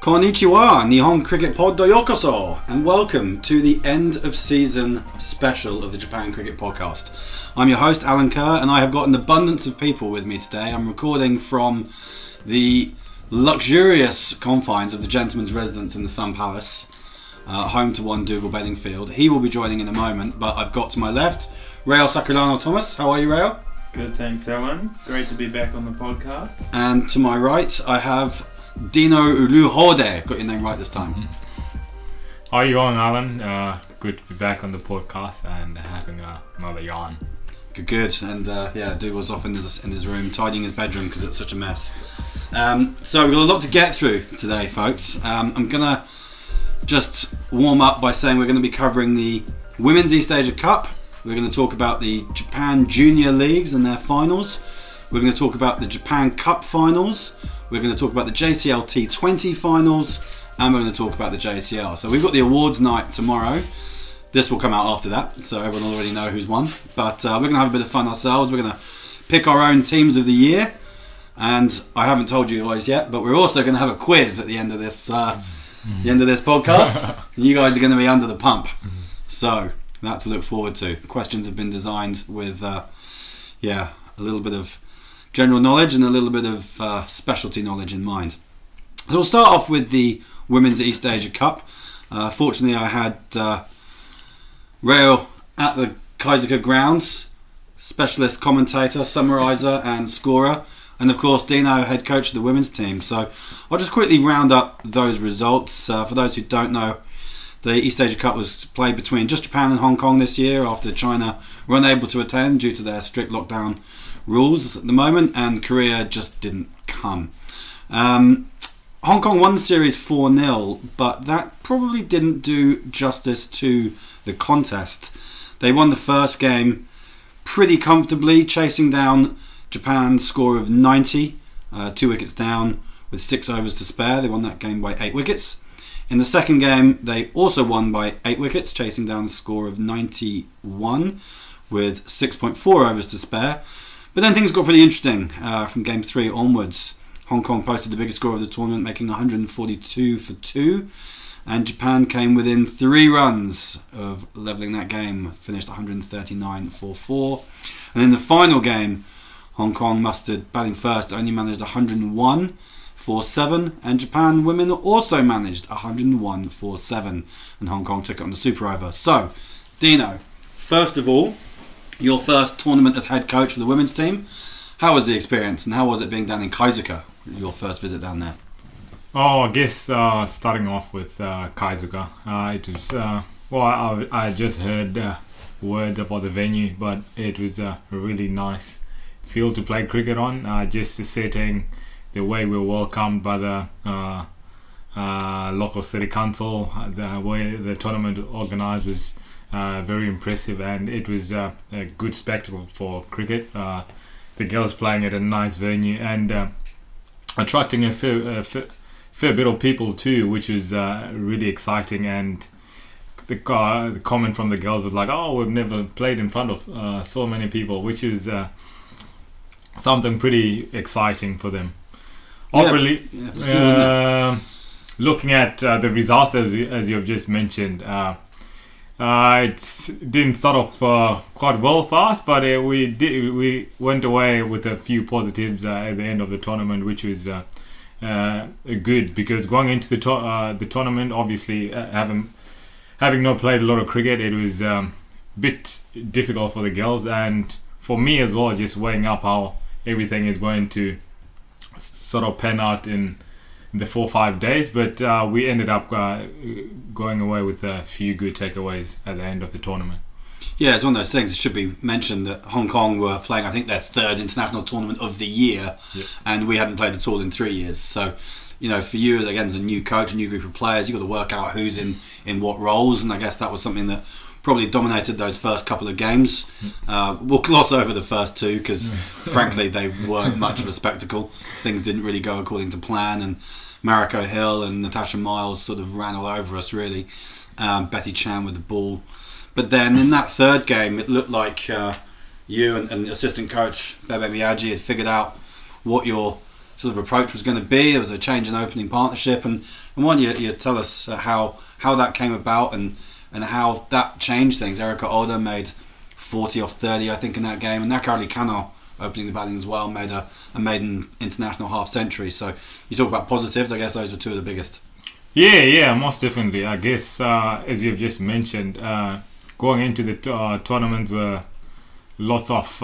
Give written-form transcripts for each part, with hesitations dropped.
Konnichiwa, Nihon Cricket Pod do Yokoso, and welcome to the end of season special of the Japan Cricket Podcast. I'm your host, Alan Kerr, and I have got an abundance of people with me today. I'm recording from the luxurious confines of the gentleman's residence in the Sun Palace, home to one Dougal Bedingfield. He will be joining in a moment, but I've got to my left, Rael Sakulano Thomas. How are you, Rael? Good, thanks, Alan. Great to be back on the podcast. And to my right, I have Dino Uluhode. Got your name right this time. How are you going, Alan? Good to be back on the podcast and having another yarn. Good. And Dude was off in his room tidying his bedroom because it's such a mess. So we've got a lot to get through today, folks. I'm gonna just warm up by saying we're going to be covering the Women's East Asia Cup. We're going to talk about the Japan Junior Leagues and their finals. We're going to talk about the Japan Cup finals. We're going to talk about the JCL T20 finals, and we're going to talk about the JCL. So we've got the awards night tomorrow. This will come out after that, so everyone will already know who's won. But we're going to have a bit of fun ourselves. We're going to pick our own teams of the year, and I haven't told you guys yet, but we're also going to have a quiz at the end of this podcast. You guys are going to be under the pump, so that to look forward to. Questions have been designed with a little bit of general knowledge and a little bit of specialty knowledge in mind. So we'll start off with the Women's East Asia Cup. Fortunately, I had Rael at the Kaisuka grounds, specialist commentator, summariser and scorer, and of course Dino, head coach of the women's team. So I'll just quickly round up those results. For those who don't know, the East Asia Cup was played between just Japan and Hong Kong this year after China were unable to attend due to their strict lockdown rules at the moment, and Korea just didn't come. Hong Kong won the series 4-0, but that probably didn't do justice to the contest. They won the first game pretty comfortably, chasing down Japan's score of 90, 2 wickets down with 6 overs to spare. They won that game by 8 wickets. In the second game, they also won by 8 wickets, chasing down a score of 91 with 6.4 overs to spare. But then things got pretty interesting from game 3 onwards. Hong Kong posted the biggest score of the tournament, making 142 for 2, and Japan came within 3 runs of levelling that game, finished 139 for 4. And in the final game, Hong Kong mustered batting first, only managed 101 for 7, and Japan women also managed 101 for 7, and Hong Kong took it on the super over. So, Dino, first of all, your first tournament as head coach for the women's team. How was the experience, and how was it being down in Kaisuka, your first visit down there? Oh, I guess starting off with Kaisuka, it was I just heard words about the venue, but it was a really nice field to play cricket on. Just the setting, the way we were welcomed by the local city council, the way the tournament organised was very impressive, and it was a good spectacle for cricket. The girls playing at a nice venue and attracting a fair bit of people too, which was really exciting. And the comment from the girls was like, "Oh, we've never played in front of so many people," which is something pretty exciting for them. Looking at the results as you've just mentioned, it didn't start off quite well for us, but we went away with a few positives at the end of the tournament, which was good, because going into the tournament, obviously having not played a lot of cricket, it was a bit difficult for the girls and for me as well, just weighing up how everything is going to sort of pan out in the 4 or 5 days, but we ended up going away with a few good takeaways at the end of the tournament. Yeah, it's one of those things. It should be mentioned that Hong Kong were playing, I think, their 3rd international tournament of the year, and we hadn't played at all in 3 years. So, you know, for you, again, as a new coach, a new group of players, you've got to work out who's in what roles, and I guess that was something that probably dominated those first couple of games. We'll gloss over the first 2 because, frankly, they weren't much of a spectacle. Things didn't really go according to plan, and Mariko Hill and Natasha Miles sort of ran all over us, really. Betty Chan with the ball. But then in that 3rd game, it looked like you and assistant coach Bebe Miyagi had figured out what your sort of approach was going to be. There was a change in opening partnership, and why don't you tell us how that came about and how that changed things. Erika Oda made 40 off 30, I think, in that game, and Nakari Kano opening the batting as well made a maiden international half century. So you talk about positives, I guess those were two of the biggest. Yeah, most definitely. I guess as you've just mentioned, going into the tournament were lots of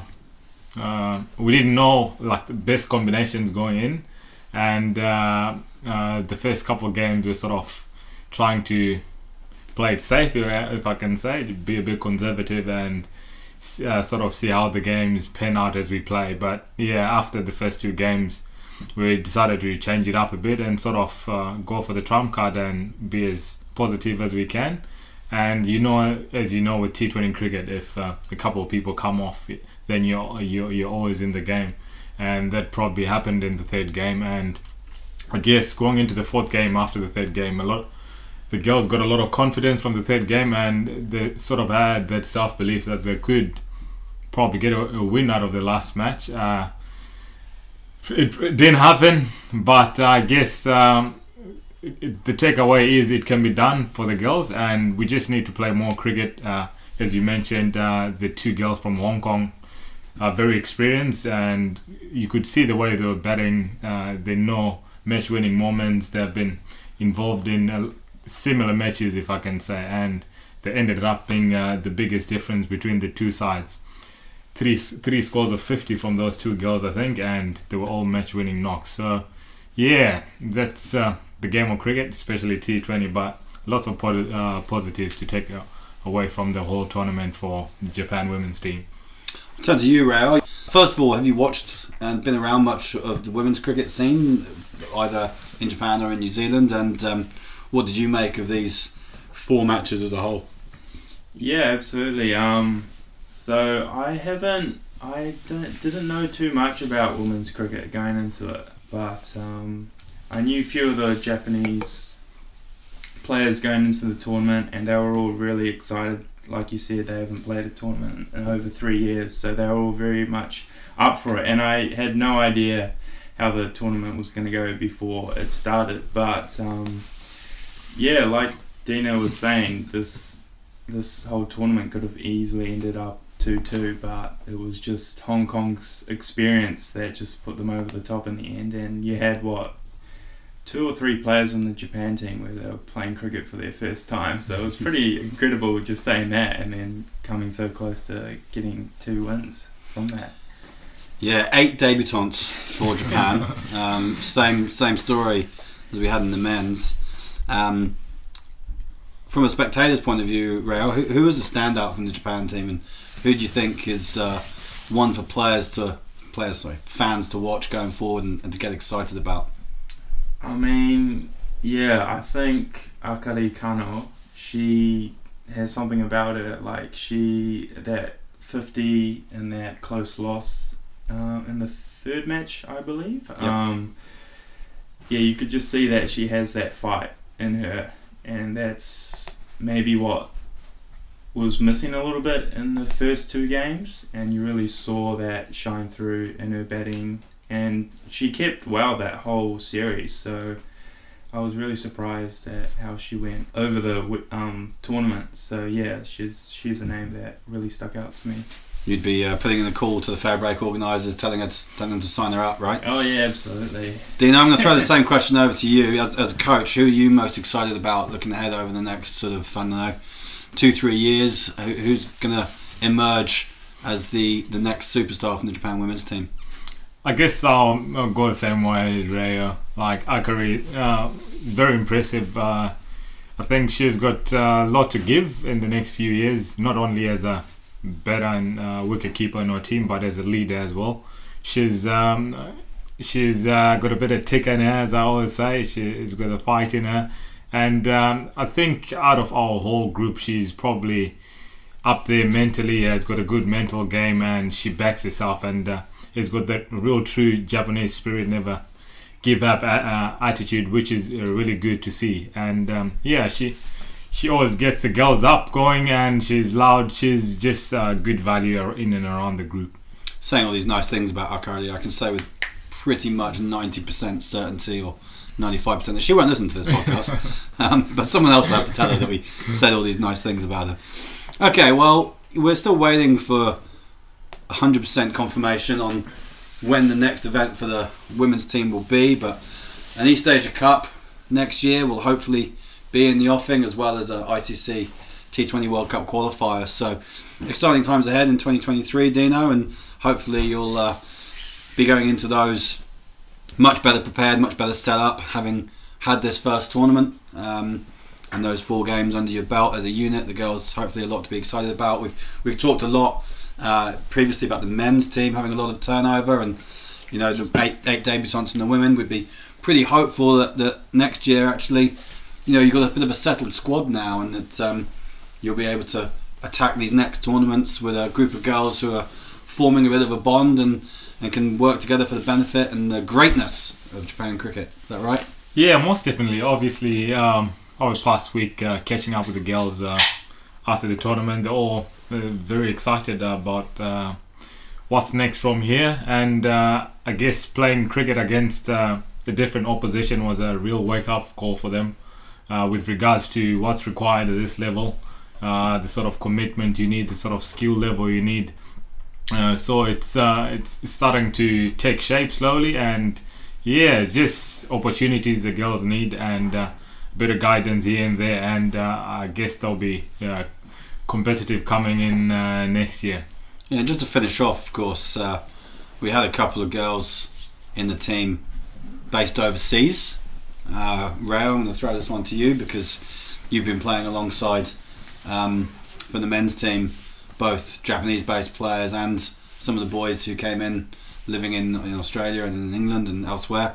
we didn't know like the best combinations going in, and the first couple of games were sort of trying to play it safe, if I can say, to be a bit conservative and sort of see how the games pan out as we play. But yeah, after the first two games, we decided to change it up a bit and sort of go for the trump card and be as positive as we can. And as you know, with T20 cricket, if a couple of people come off, then you're always in the game, and that probably happened in the third game. And I guess going into the fourth game, after the third game, the girls got a lot of confidence from the third game, and they sort of had that self-belief that they could probably get a win out of the last match. It didn't happen, but I guess the takeaway is it can be done for the girls, and we just need to play more cricket. As you mentioned, the two girls from Hong Kong are very experienced, and you could see the way they were batting. They know match-winning moments. They've been involved in similar matches, if I can say, and they ended up being the biggest difference between the two sides. Three scores of 50 from those two girls, I think, and they were all match-winning knocks. So, yeah, that's the game of cricket, especially T20, but lots of positives to take away from the whole tournament for the Japan women's team. I'll turn to you, Ray. First of all, have you watched and been around much of the women's cricket scene, either in Japan or in New Zealand, and what did you make of these 4 matches as a whole? Yeah, absolutely. So I didn't know too much about women's cricket going into it, but I knew a few of the Japanese players going into the tournament, and they were all really excited. Like you said, they haven't played a tournament in over 3 years, so they were all very much up for it. And I had no idea how the tournament was going to go before it started. But yeah, like Dino was saying, this whole tournament could have easily ended up 2-2, but it was just Hong Kong's experience that just put them over the top in the end. And you had 2 or 3 players on the Japan team where they were playing cricket for their first time, so it was pretty incredible just saying that and then coming so close to getting 2 wins from that. Yeah, 8 debutantes for Japan. Same story as we had in the men's. From a spectator's point of view, Rayo, who was the standout from the Japan team, and who do you think is one for fans to watch going forward and to get excited about? I mean, yeah, I think Akari Kano, she has something about her, like that 50 and that close loss in the third match, I believe. Yep. Yeah, you could just see that she has that fight in her, and that's maybe what was missing a little bit in the first 2 games, and you really saw that shine through in her batting, and she kept well that whole series, so I was really surprised at how she went over the tournament. So yeah, she's a name that really stuck out to me. You'd be putting in a call to the fair break organisers, telling them to sign her up, right? Oh yeah, absolutely. Dino, I'm going to throw the same question over to you. As a coach, who are you most excited about looking ahead over the next sort of, 2-3 years? Who's going to emerge as the next superstar from the Japan women's team? I guess I'll go the same way as Raya. Like Akari, very impressive. I think she's got a lot to give in the next few years, not only as a better and wicket keeper in our team, but as a leader as well. She's got a bit of tick in her, as I always say. She's got a fight in her, and I think out of our whole group, she's probably up there mentally. Has got a good mental game, and she backs herself, and has got that real true Japanese spirit, never give up attitude, which is really good to see. And yeah, she always gets the girls up going, and she's loud. She's just good value in and around the group. Saying all these nice things about Akari, I can say with pretty much 90% certainty or 95% that she won't listen to this podcast. But someone else will have to tell her that we said all these nice things about her. Okay, well, we're still waiting for 100% confirmation on when the next event for the women's team will be, but an East Asia Cup next year will hopefully be in the offing, as well as a ICC T20 World Cup qualifier. So exciting times ahead in 2023, Dino, and hopefully you'll be going into those much better prepared, much better set up, having had this first tournament and those 4 games under your belt as a unit. The girls hopefully a lot to be excited about. We've talked a lot previously about the men's team having a lot of turnover, and the 8 debutants in the women. We'd be pretty hopeful that next year actually, you've got a bit of a settled squad now, and that you'll be able to attack these next tournaments with a group of girls who are forming a bit of a bond and can work together for the benefit and the greatness of Japan cricket. Is that right? Yeah, most definitely. Obviously, over the past week, catching up with the girls after the tournament, they're all very excited about what's next from here. And I guess playing cricket against a different opposition was a real wake-up call for them with regards to what's required at this level, the sort of commitment you need, the sort of skill level you need. So it's starting to take shape slowly, and it's just opportunities the girls need, and a bit of guidance here and there, and I guess they'll be competitive coming in next year. Yeah, just to finish off, of course, we had a couple of girls in the team based overseas. Ray, I'm going to throw this one to you because you've been playing alongside for the men's team both Japanese-based players and some of the boys who came in living in Australia and in England and elsewhere.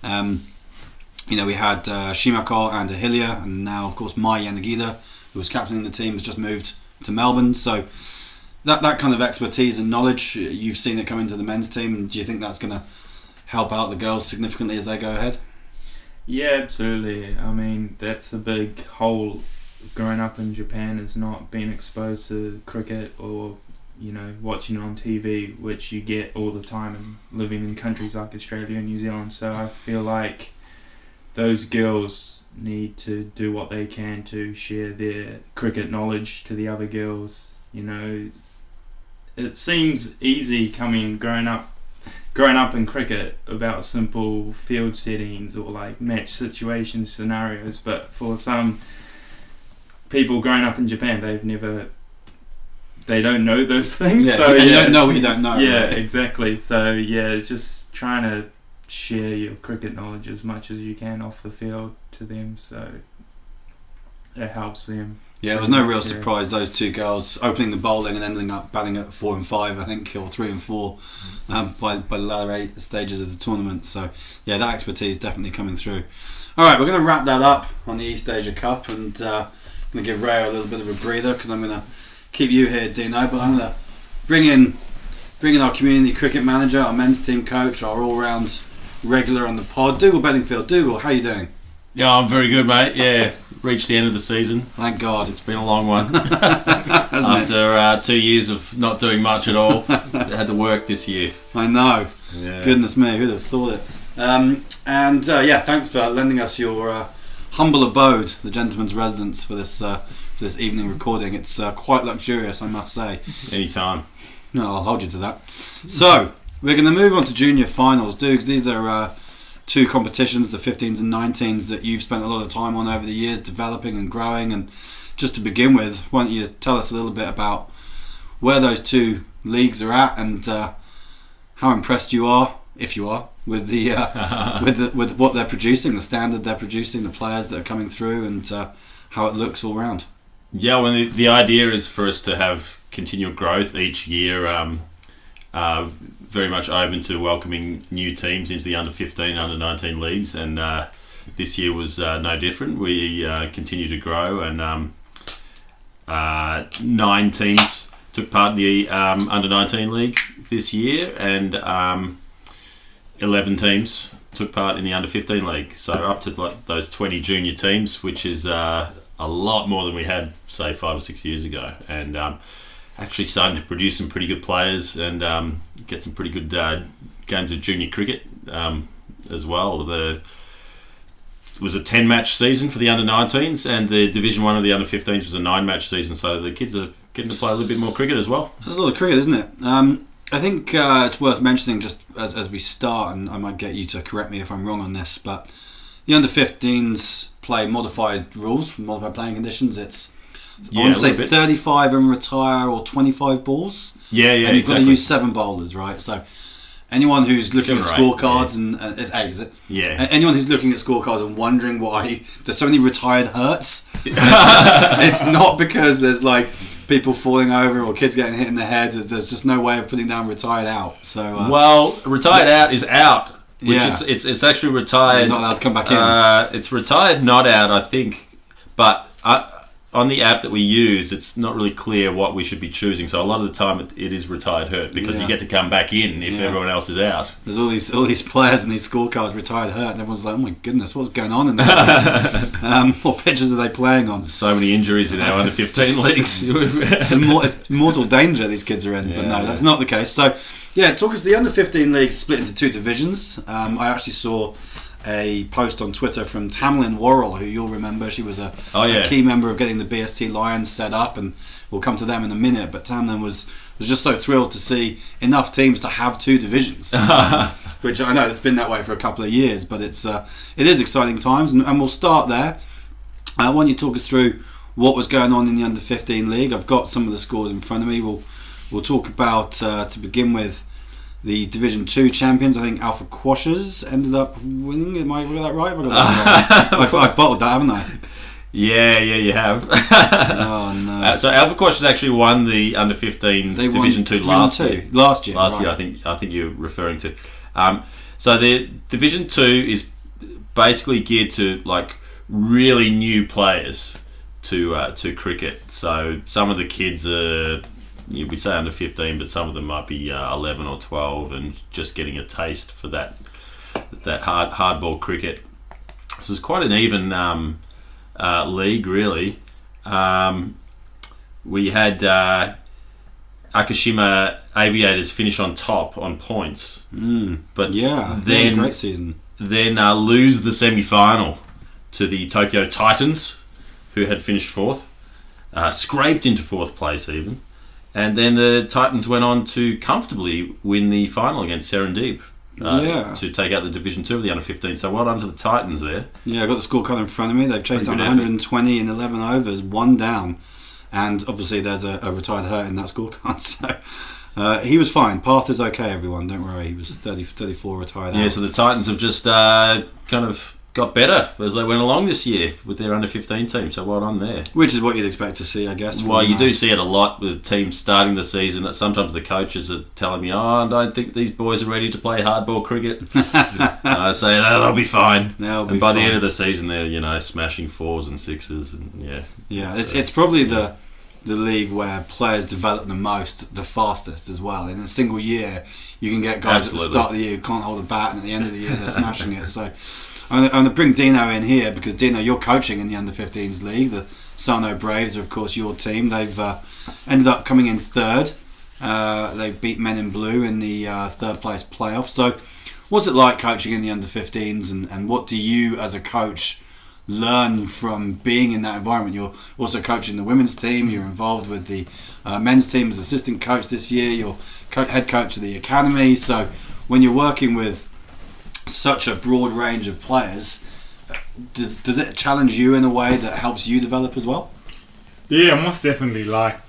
We had Shimako and Ahilia, and now, of course, Mai Yanagida, who was captaining the team, has just moved to Melbourne. So that kind of expertise and knowledge, you've seen it come into the men's team. Do you think that's going to help out the girls significantly as they go ahead? Yeah, absolutely. I mean, that's a big hole. Growing up in Japan is not being exposed to cricket or watching on TV, which you get all the time, and living in countries like Australia and New Zealand. So I feel like those girls need to do what they can to share their cricket knowledge to the other girls. It seems easy growing up in cricket about simple field settings or like match situation scenarios, but for some people growing up in Japan, they don't know those things. Yeah, so you don't know what you don't know. Yeah, right? exactly. So it's just trying to share your cricket knowledge as much as you can off the field to them, so it helps them. Yeah, there was no real surprise, those two girls opening the bowling and ending up batting at 4 and 5, I think, or 3 and 4 by the latter 8 stages of the tournament. So yeah, that expertise definitely coming through. Alright, we're going to wrap that up on the East Asia Cup, and I'm going to give Ray a little bit of a breather because I'm going to keep you here, Dino, but I'm going to bring in our community cricket manager, our men's team coach, our all-round regular on the pod, Dougal Bedingfield. Dougal, how are you doing? Yeah, I'm very good, mate. Yeah, reached the end of the season. Thank God. It's been a long one. After 2 years of not doing much at all, had to work this year. I know. Yeah. Goodness me, who'd have thought it? Thanks for lending us your humble abode, the gentleman's residence, for this evening recording. It's quite luxurious, I must say. Anytime. No, I'll hold you to that. So, we're going to move on to junior finals. Dukes, these are two competitions, the 15s and 19s, that you've spent a lot of time on over the years, developing and growing. And just to begin with, why don't you tell us a little bit about where those two leagues are at, and how impressed you are, if you are, with the with what they're producing, the standard they're producing, the players that are coming through, and how it looks all round. Yeah, well, the idea is for us to have continual growth each year. Very much open to welcoming new teams into the under-15, under-19 leagues, and this year was no different. We continue to grow, and 9 teams took part in the under-19 league this year, and 11 teams took part in the under-15 league. So up to like those 20 junior teams, which is a lot more than we had, say, 5 or 6 years ago, and actually starting to produce some pretty good players and get some pretty good games of junior cricket as well. It was a 10-match season for the under-19s, and the Division 1 of the under-15s was a 9-match season, so the kids are getting to play a little bit more cricket as well. There's a lot of cricket, isn't it? I think it's worth mentioning just as we start, and I might get you to correct me if I'm wrong on this, but the under-15s play modified rules, modified playing conditions. It's, I want to say 35 and retire, or 25 balls. Yeah, and you've got to use 7 bowlers, right? So anyone who's looking at scorecards, and it's 8, is it? Yeah. Anyone who's looking at scorecards and wondering why there's so many retired hurts, it's not because there's like people falling over or kids getting hit in the head. There's just no way of putting down retired out. So well, retired out is out. Which it's actually retired. You're not allowed to come back in. It's retired not out, I think, but on the app that we use, it's not really clear what we should be choosing. So a lot of the time, it is retired hurt because you get to come back in if everyone else is out. There's all these players and these scorecards retired hurt, and everyone's like, "Oh my goodness, what's going on in there? What pitches are they playing on?" So many injuries in our under 15 leagues. It's mortal danger these kids are in. But no, that's not the case. So yeah, talk us. The under 15 league split into 2 divisions. I actually saw a post on Twitter from Tamlin Worrell, who you'll remember. She was a key member of getting the BST Lions set up, and we'll come to them in a minute. But Tamlin was just so thrilled to see enough teams to have 2 divisions, which I know it's been that way for a couple of years, but it is exciting times, and we'll start there. I want you to talk us through what was going on in the under 15 league. I've got some of the scores in front of me. We'll talk about, to begin with, the Division 2 champions. I think Alpha Quashers ended up winning. Am I got that right? Have I got that right? I've bottled that, haven't I? Yeah, you have. Oh no! So Alpha Quashers actually won the under 15s Division 2 last year. Last year, I think you're referring to. So the Division 2 is basically geared to like really new players to cricket. So some of the kids are, we say under 15, but some of them might be 11 or 12 and just getting a taste for that hardball cricket. So it's quite an even league, really. We had Akashima Aviators finish on top on points, but then great season. Then lose the semi-final to the Tokyo Titans, who had finished 4th, scraped into 4th place even. And then the Titans went on to comfortably win the final against Serendip to take out the Division 2 of the under-15. So well done to the Titans there. Yeah, I've got the scorecard in front of me. They've chased down 120 in 11 overs, 1 down. And obviously there's a retired hurt in that scorecard. So he was fine. Path is okay, everyone. Don't worry. He was 34 retired out. Yeah, so the Titans have just kind of got better as they went along this year with their under-15 team, so well done there. Which is what you'd expect to see, I guess. Well, you do see it a lot with teams starting the season. That sometimes the coaches are telling me, I don't think these boys are ready to play hardball cricket. I say, they'll be fine. And by the end of the season, they're smashing 4s and 6s. And it's probably the league where players develop the most, the fastest as well. In a single year, you can get guys at the start of the year who can't hold a bat, and at the end of the year, they're smashing it. So I'm going to bring Dino in here because, Dino, you're coaching in the under-15s league. The Sano Braves are, of course, your team. They've ended up coming in 3rd. They beat Men in Blue in the 3rd place playoff. So what's it like coaching in the under-15s, and what do you, as a coach, learn from being in that environment? You're also coaching the women's team. You're involved with the men's team as assistant coach this year. You're head coach of the academy. So when you're working with such a broad range of players, does it challenge you in a way that helps you develop as well? Yeah, most definitely. Like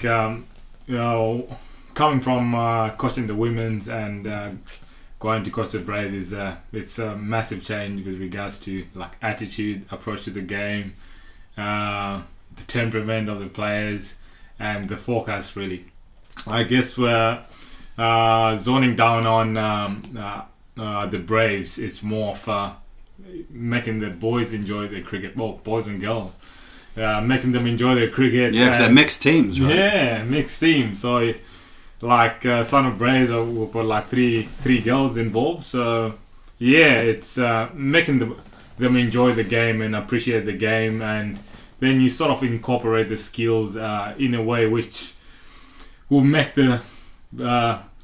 coming from coaching the women's and going to coach the Braves, it's a massive change with regards to like attitude, approach to the game, the temperament of the players, and the forecast. Really, I guess we're zoning down on the Braves. It's more of making the boys enjoy their cricket. Well, boys and girls, making them enjoy their cricket. Yeah, because they're mixed teams, right? Yeah, mixed teams. So, like Son of Braves, we've got like three girls involved. So, yeah, it's making them enjoy the game and appreciate the game, and then you sort of incorporate the skills in a way which will make the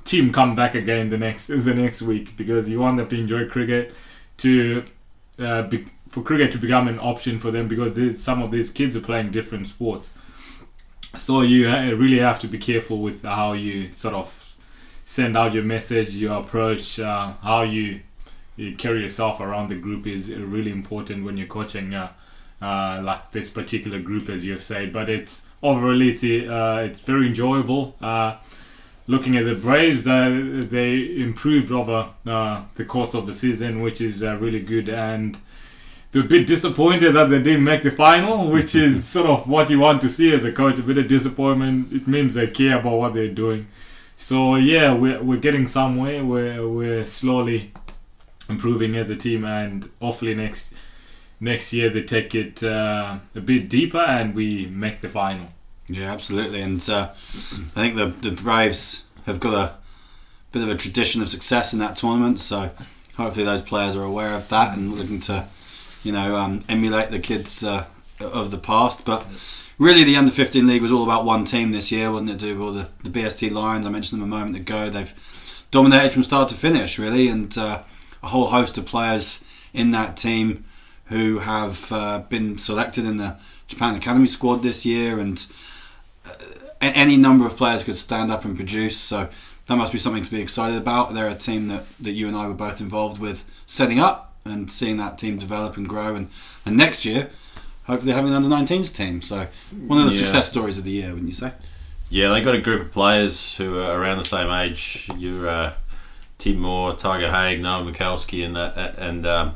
team come back again the next week, because you want them to enjoy cricket, to for cricket to become an option for them, because some of these kids are playing different sports. So you really have to be careful with how you sort of send out your message, your approach, how you carry yourself around the group is really important when you're coaching like this particular group, as you've said. But it's overall it's very enjoyable. Looking at the Braves, they improved over the course of the season, which is really good, and they're a bit disappointed that they didn't make the final, which is sort of what you want to see as a coach, a bit of disappointment. It means they care about what they're doing. So yeah, we're getting somewhere. We're slowly improving as a team, and hopefully next year they take it a bit deeper and we make the final. Yeah, absolutely. And I think the Braves have got a bit of a tradition of success in that tournament, so hopefully those players are aware of that and looking to, emulate the kids of the past. But really, the Under-15 League was all about one team this year, wasn't it? All the BST Lions, I mentioned them a moment ago. They've dominated from start to finish, really, and a whole host of players in that team who have been selected in the Japan Academy squad this year, and any number of players could stand up and produce. So that must be something to be excited about. They're a team that you and I were both involved with setting up, and seeing that team develop and grow, and next year hopefully having an under-19s team. So one of the success stories of the year, wouldn't you say? Yeah, they got a group of players who are around the same age. You're Tim Moore, Tiger Haig, Noah Mikulski, and that, and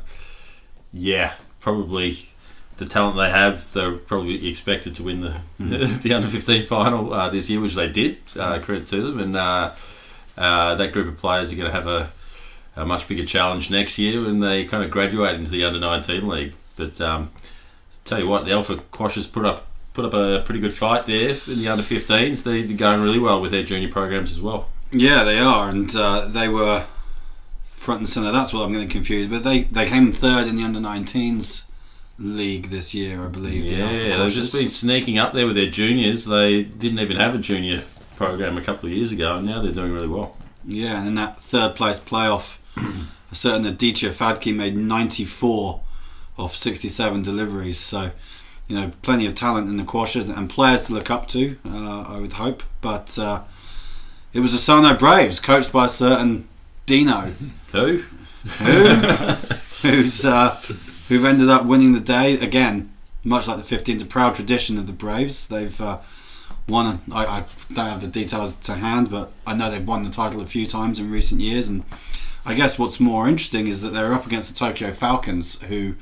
probably the talent they have, they're probably expected to win the under-15 final this year, which they did. Credit to them, and that group of players are going to have a much bigger challenge next year when they kind of graduate into the under-19 league. But tell you what, the Alpha Quashers put up a pretty good fight there in the under-15s. They're going really well with their junior programs as well. Yeah, they are, and they were front and centre. That's what I'm getting confused. But they came third in the under-19s league this year, I believe. Yeah, they've just been sneaking up there with their juniors. They didn't even have a junior program a couple of years ago, and now they're doing really well. Yeah, and in that third place playoff, a certain Aditya Fadki made 94 of 67 deliveries. So, plenty of talent in the Quashers and players to look up to, I would hope. But it was the Sano Braves, coached by a certain Dino. Who? Who've ended up winning the day again, much like the 15's a proud tradition of the Braves. They've won. I don't have the details to hand, but I know they've won the title a few times in recent years. And I guess what's more interesting is that they're up against the Tokyo Falcons, who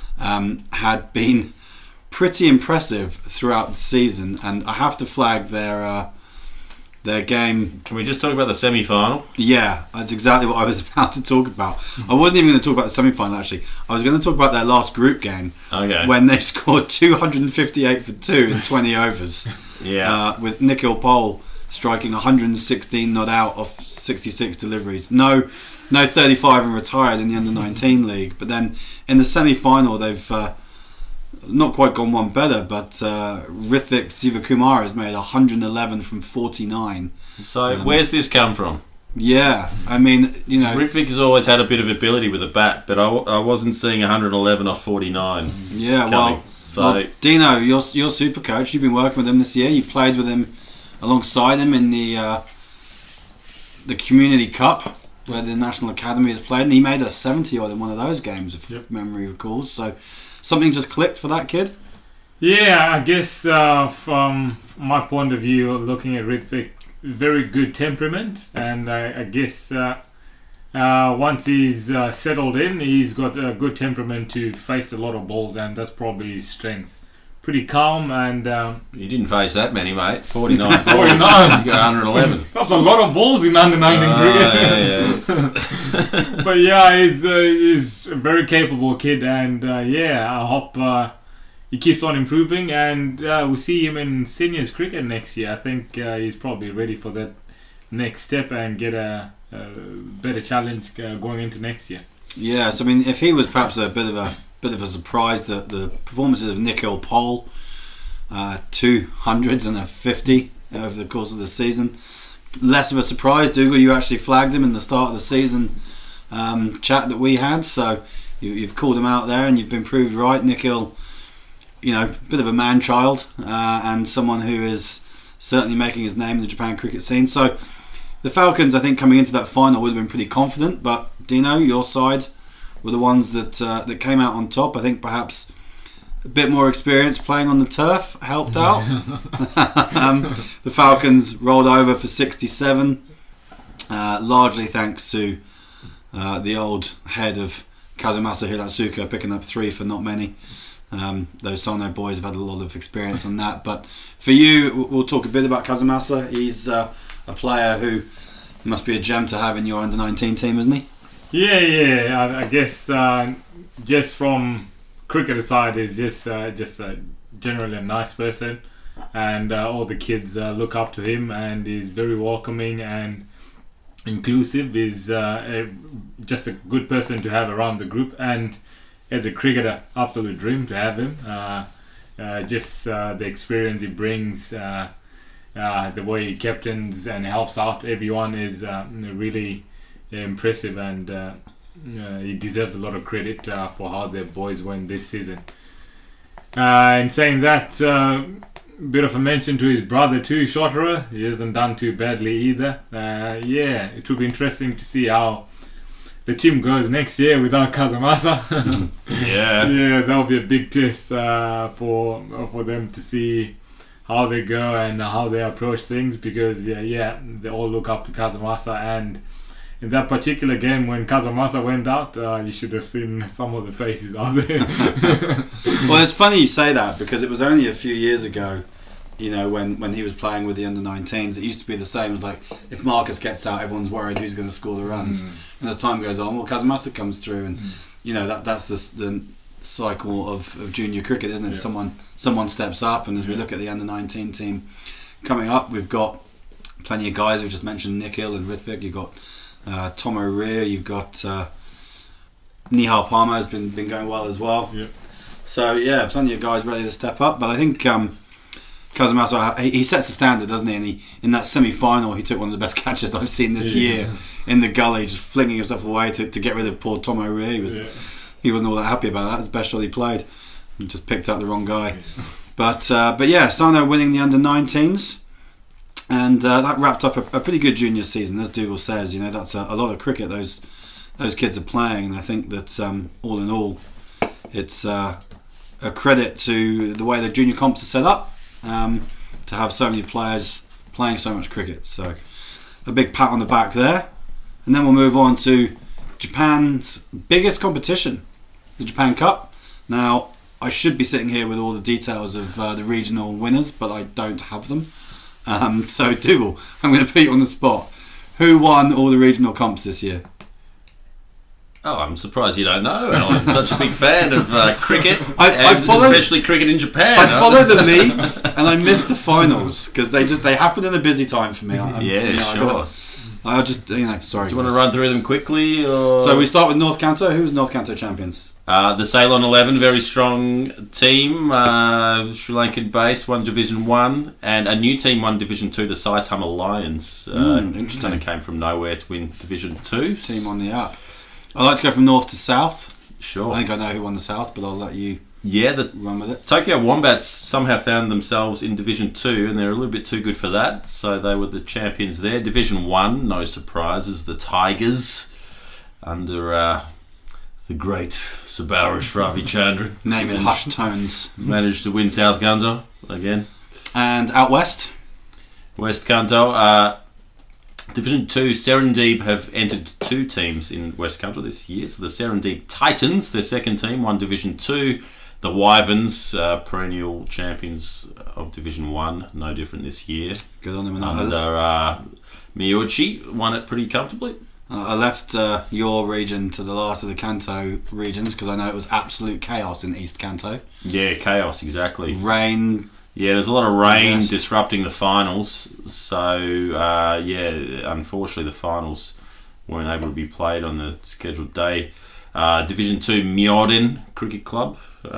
had been pretty impressive throughout the season. And I have to flag their game. Can we just talk about the semi-final? Yeah, that's exactly what I was about to talk about. I wasn't even going to talk about the semi-final, actually. I was going to talk about their last group game, when they scored 258 for 2 in 20 overs. Yeah, with Nikhil Pol striking 116 not out of 66 deliveries. No 35 and retired in the under-19 league. But then in the semi-final, they've not quite gone one better, but Rithvik Sivakumar has made 111 from 49. So where's this come from? Yeah, I mean, Rithvik has always had a bit of ability with a bat, but I wasn't seeing 111 off 49. Yeah, coming. Well, Dino, you're super coach. You've been working with him this year. You've played with him alongside him in the Community Cup, where the National Academy has played, and he made a 70-odd in one of those games, if memory recalls. So something just clicked for that kid? Yeah, I guess from my point of view, looking at Rithvik, very good temperament, and I guess once he's settled in, he's got a good temperament to face a lot of balls, and that's probably his strength. Pretty calm, and you didn't face that many, mate. 49 balls. 49. You got 111. That's a lot of balls in under-19 cricket. Yeah. But yeah, he's a very capable kid, and I hope he keeps on improving, and we'll see him in seniors cricket next year. I think he's probably ready for that next step and get a better challenge going into next year. Yes, I mean, if he was perhaps a bit of a surprise, the performances of Nikhil Pol, 200s and a 50 over the course of the season. less of a surprise. Dougal, you actually flagged him in the start of the season chat that we had, so you've called him out there and you've been proved right. Nikhil, bit of a man-child and someone who is certainly making his name in the Japan cricket scene. So the Falcons, I think, coming into that final would have been pretty confident, but Dino, your side were the ones that came out on top. I think perhaps a bit more experience playing on the turf helped out. The Falcons rolled over for 67, largely thanks to the old head of Kazumasa Hiratsuka picking up 3 for not many. Those Sano boys have had a lot of experience on that. But for you, we'll talk a bit about Kazumasa. He's a player who must be a gem to have in your under-19 team, isn't he? Yeah. I guess just from cricket side, is just generally a nice person, and all the kids look up to him, and he's very welcoming and inclusive. Is just a good person to have around the group, and as a cricketer, absolute dream to have him. The experience he brings, the way he captains and helps out everyone is really impressive, and he deserves a lot of credit for how the boys went this season. And saying that, bit of a mention to his brother too, Shotara. He hasn't done too badly either. It will be interesting to see how the team goes next year without Kazumasa. Yeah, that'll be a big test for them to see how they go and how they approach things, because they all look up to Kazumasa. And in that particular game when Kazumasa went out, you should have seen some of the faces out there. Well, it's funny you say that, because it was only a few years ago, when he was playing with the under-19s, it used to be the same as, like, if Marcus gets out, everyone's worried who's going to score the runs. And as time goes on, Kazumasa comes through, and that's just the cycle of junior cricket, isn't it? Yeah. Someone steps up, and as we look at the under-19 team coming up, we've got plenty of guys. We just mentioned Nikhil and Ritvik. You've got Tomo Rea, you've got Nihal Palmer has been going well as well. Yep. So plenty of guys ready to step up. But I think Kazumasa, he sets the standard, doesn't he? And in that semi-final, he took one of the best catches I've seen this year in the gully, just flinging himself away to get rid of poor Tomo Rea. He wasn't all that happy about that. It's the best shot he played. He just picked out the wrong guy. But Sano winning the under-19s. And that wrapped up a pretty good junior season, as Dougal says. That's a lot of cricket those kids are playing, and I think that all in all, it's a credit to the way the junior comps are set up to have so many players playing so much cricket. So a big pat on the back there, and then we'll move on to Japan's biggest competition, the Japan Cup. Now, I should be sitting here with all the details of the regional winners, but I don't have them. So Dougal, I'm going to put you on the spot. Who won all the regional comps this year? Oh, I'm surprised you don't know. I'm such a big fan of cricket, especially cricket in Japan. I follow the leagues and I miss the finals because they happen in a busy time for me. Sure. I'll just sorry. Do you want to run through them quickly? Or? So we start with North Kanto. Who's North Kanto champions? The Ceylon 11, very strong team, Sri Lankan base, won Division 1, and a new team won Division 2, the Saitama Lions. Interesting. Kind of came from nowhere to win Division 2. Team on the up. I like to go from north to south. Sure. I think I know who won the south, but I'll let you run with it. Tokyo Wombats somehow found themselves in Division 2, and they're a little bit too good for that, so they were the champions there. Division 1, no surprises, the Tigers, under the great Subarish Ravichandran. Name in hushed tones. Managed to win South Kanto again. And out west? West Kanto. Division 2, Serendib have entered 2 teams in West Kanto this year. So the Serendib Titans, their second team, won Division 2. The Wyverns, perennial champions of Division 1, no different this year. Good on them. Under Miyoshi, won it pretty comfortably. I left your region to the last of the Kanto regions because I know it was absolute chaos in East Kanto. Yeah, chaos, exactly. Rain. Yeah, there's a lot of rain disrupting the finals. So, unfortunately the finals weren't able to be played on the scheduled day. Division 2 Myoden Cricket Club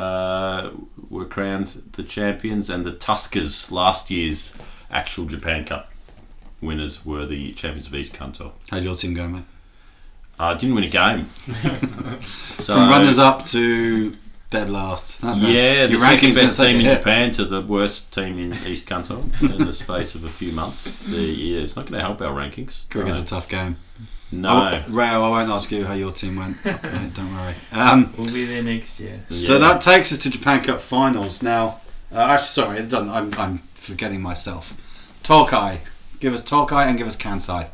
were crowned the champions, and the Tuskers, last year's actual Japan Cup winners were the champions of East Kanto. How'd your team go, mate? Didn't win a game. So, From runners-up to dead last. That's yeah, the your second ranking's best gonna take team a in hit. Japan to the worst team in East Kanto in the space of a few months. It's not going to help our rankings. Cricket's a tough game. No. Rayo, I won't ask you how your team went. Mate, don't worry. We'll be there next year. So that takes us to Japan Cup finals. Now, actually, sorry, it doesn't. I'm forgetting myself. Tokai. Give us Tokai and give us Kansai.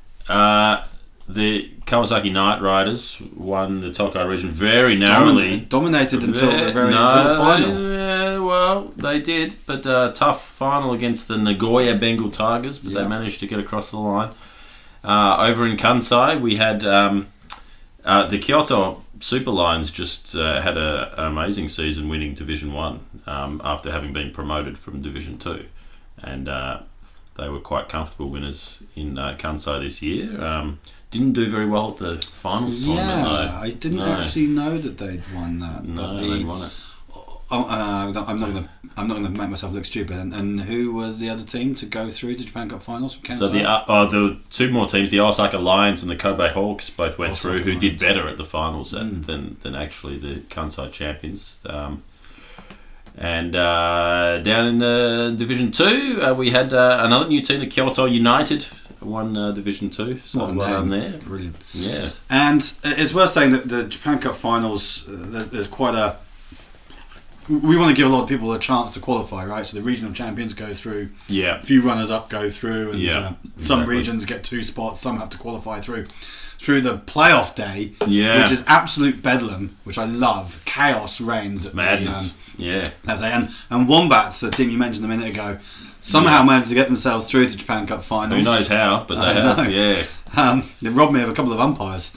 The Kawasaki Knight Riders won the Tokai region very narrowly. Dominated until the until the final. Well, they did, but tough final against the Nagoya Bengal Tigers, but they managed to get across the line. Over in Kansai, we had the Kyoto Super Lions just had an amazing season, winning Division 1 after having been promoted from Division 2, and they were quite comfortable winners in Kansai this year. Didn't do very well at the finals tournament, though. I didn't actually know that they'd won that. No, they won it. I'm not going to make myself look stupid. And who was the other team to go through to Japan Cup finals from Kansai? So the two more teams, the Osaka Lions and the Kobe Hawks, both went through, who did better at the finals than actually the Kansai champions. And down in the Division 2, we had another new team, the Kyoto United, won Division 2. So well done there. Brilliant. Yeah. And it's worth saying that the Japan Cup finals, there's quite a... We want to give a lot of people a chance to qualify, right? So the regional champions go through. Yeah. A few runners-up go through. And some exactly. regions get 2 spots. Some have to qualify through the playoff day, Yeah. which is absolute bedlam, which I love. Chaos reigns. At Madness. And Wombats, the team you mentioned a minute ago, somehow managed to get themselves through to Japan Cup finals. Who knows how, but they have, yeah. They robbed me of a couple of umpires.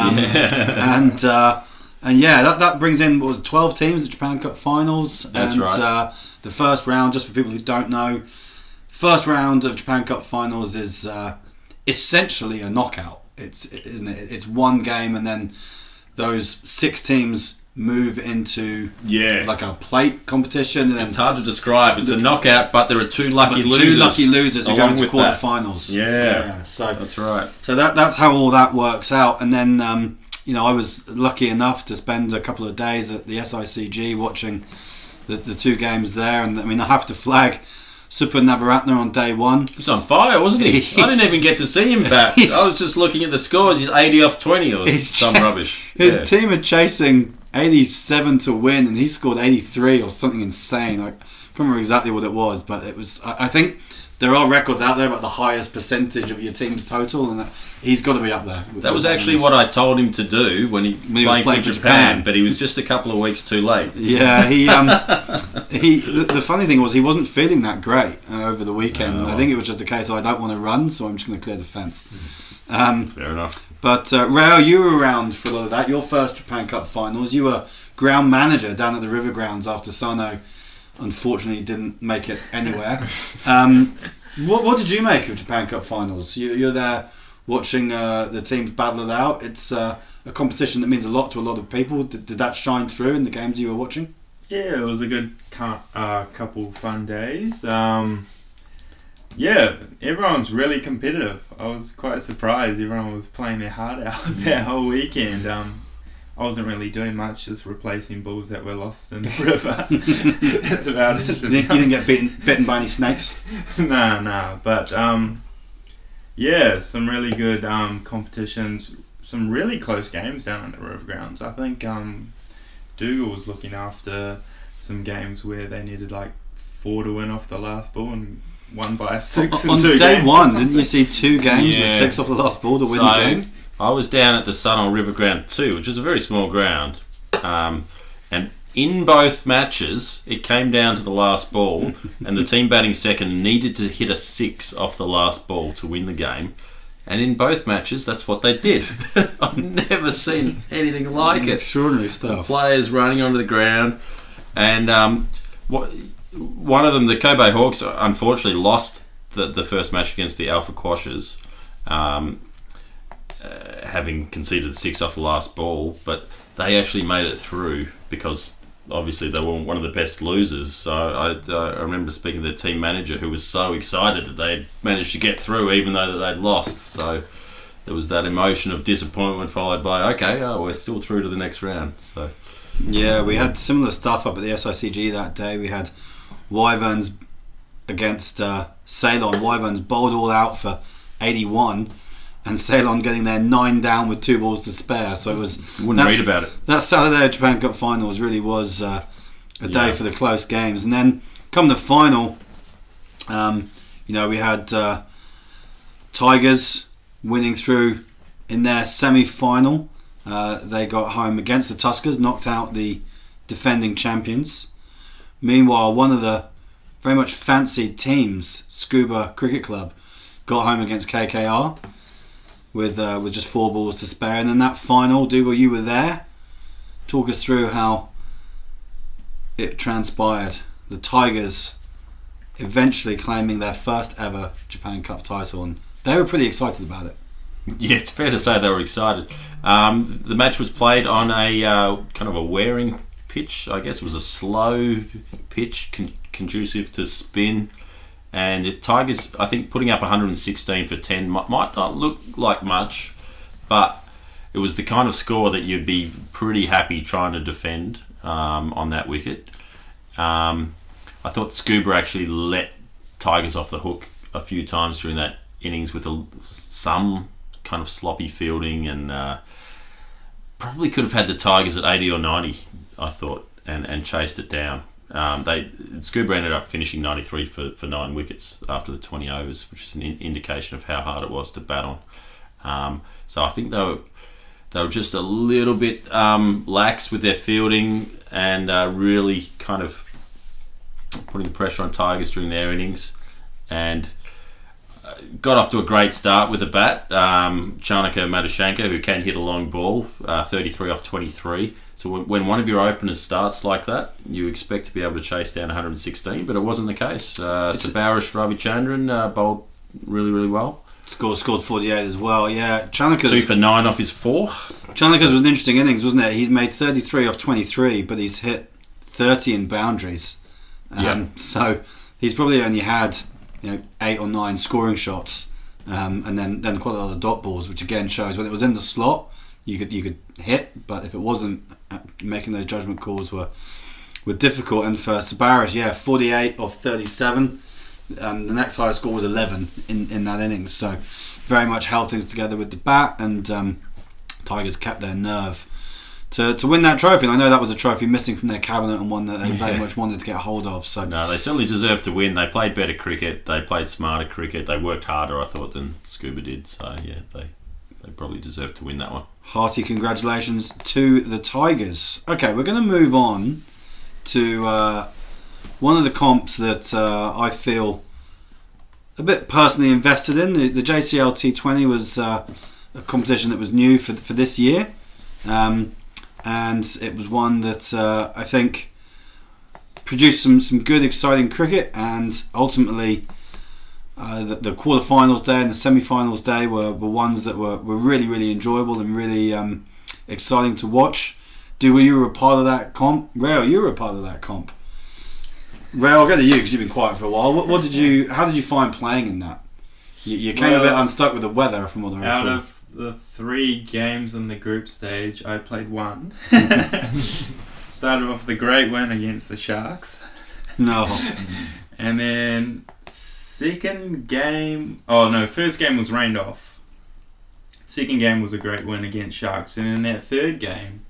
And that brings in, what was it, 12 teams at Japan Cup finals. That's and, right. The first round, just for people who don't know, first round of Japan Cup finals is essentially a knockout. Isn't it? It's one game, and then those 6 teams move into like a plate competition. And It's hard to describe. It's a knockout, but there are 2 lucky losers. 2 lucky losers who go along into with that. quarterfinals. Yeah. So That's right. So that's how all that works out. And then I was lucky enough to spend a couple of days at the SICG watching the 2 games there. And I mean, I have to flag Super Navaratna on day 1. He was on fire, wasn't he? I didn't even get to see him bat. I was just looking at the scores. He's 80 off 20 or some rubbish. His team are chasing 87 to win, and he scored 83 or something insane. I can't remember exactly what it was, but it was. I think there are records out there about the highest percentage of your team's total, and he's got to be up there. That was actually what I told him to do when he was played playing for for Japan, Japan. but he was just a couple of weeks too late. Yeah, the funny thing was he wasn't feeling that great over the weekend, and I think it was just a case of I don't want to run, so I'm just going to clear the fence. Fair enough. But Rayo, you were around for a lot of that. Your first Japan Cup finals. You were ground manager down at the River Grounds after Sano unfortunately didn't make it anywhere. What did you make of Japan Cup finals? You're there watching the teams battle it out. It's a competition that means a lot to a lot of people. Did that shine through in the games you were watching? Yeah, it was a good couple fun days. Everyone's really competitive. I was quite surprised. Everyone was playing their heart out that whole weekend. I wasn't really doing much, just replacing balls that were lost in the river. That's about it. You didn't get bitten by any snakes? Nah. But some really good competitions. Some really close games down at the River Grounds. I think Dougal was looking after some games where they needed like 4 to win off the last ball and won by 6 on day 1. Didn't you see 2 games with 6 off the last ball to win the game? I was down at the Sunol River Ground 2, which is a very small ground, and in both matches it came down to the last ball, and the team batting second needed to hit a 6 off the last ball to win the game. And in both matches, that's what they did. I've never seen anything like it. Extraordinary stuff. Players running onto the ground. And one of them, the Kobe Hawks, unfortunately lost the first match against the Alpha Quashers, having conceded 6 off the last ball. But they actually made it through because obviously they were one of the best losers. So I remember speaking to the team manager who was so excited that they had managed to get through even though that they'd lost. So there was that emotion of disappointment followed by, okay, we're still through to the next round. So yeah, we had similar stuff up at the SICG that day. We had Wyverns against Ceylon. Wyverns bowled all out for 81 and Ceylon getting their 9 down with 2 balls to spare. So it was... Wouldn't read about it. That Saturday Japan Cup Finals really was a day for the close games. And then come the final, we had Tigers winning through in their semi-final. They got home against the Tuskers, knocked out the defending champions. Meanwhile, one of the very much fancied teams, Scuba Cricket Club, got home against KKR with just 4 balls to spare. And then that final, Dougal, you were there. Talk us through how it transpired. The Tigers eventually claiming their first ever Japan Cup title, and they were pretty excited about it. Yeah, it's fair to say they were excited. The match was played on a kind of a wearing pitch. I guess it was a slow pitch, conducive to spin. And the Tigers, I think, putting up 116 for 10 might not look like much, but it was the kind of score that you'd be pretty happy trying to defend on that wicket. I thought Scuba actually let Tigers off the hook a few times during that innings with some kind of sloppy fielding, and probably could have had the Tigers at 80 or 90, I thought, and chased it down. Scuba ended up finishing 93 for 9 wickets after the 20 overs, which is an indication of how hard it was to bat on. So I think they were just a little bit lax with their fielding and really kind of putting pressure on Tigers during their innings, and got off to a great start with the bat. Chanaka Madhushankar, who can hit a long ball, 33 off 23. So when one of your openers starts like that, you expect to be able to chase down 116, but it wasn't the case. Sabarish Ravichandran bowled really, really well. Scored 48 as well, yeah. Chanaka's 2 for 9 off his 4. Chanaka's was an interesting innings, wasn't it? He's made 33 off 23, but he's hit 30 in boundaries. So he's probably only had 8 or 9 scoring shots, and then quite a lot of dot balls, which again shows when it was in the slot you could hit, but if it wasn't, making those judgment calls were difficult. And for Sabarish, 48 off 37, and the next highest score was 11 in that innings. So very much held things together with the bat, and Tigers kept their nerve to win that trophy. And I know that was a trophy missing from their cabinet, and one that they very much wanted to get a hold of. So no, they certainly deserved to win. They played better cricket, they played smarter cricket, they worked harder, I thought, than Scuba did. So yeah, they probably deserved to win that one. Hearty congratulations to the Tigers. Okay, we're going to move on to one of the comps that I feel a bit personally invested in. The JCL T20 was a competition that was new for this year. And it was one that I think produced some good, exciting cricket, and ultimately the quarterfinals day and the semi-finals day were ones that were really, really enjoyable and really exciting to watch. Dougal, you were a part of that comp. Rail, you were a part of that comp. Rail, I'll go to you because you've been quiet for a while. How did you find playing in that? You came a bit unstuck with the weather, from what I recall. Out of the 3 games in the group stage, I played 1. Started off with a great win against the Sharks. No. And then first game was rained off. Second game was a great win against Sharks. And in that third game,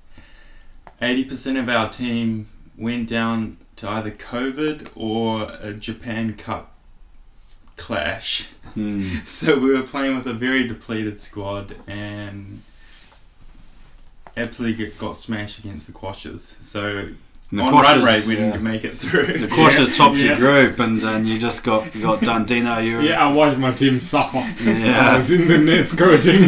80% of our team went down to either COVID or a Japan Cup clash. So we were playing with a very depleted squad and absolutely got smashed against the Quashers. So on run rate we didn't make it through. The Quashers topped your group, and then you just got done. Dino, you were... I watched my team suffer. I was in the nets coaching.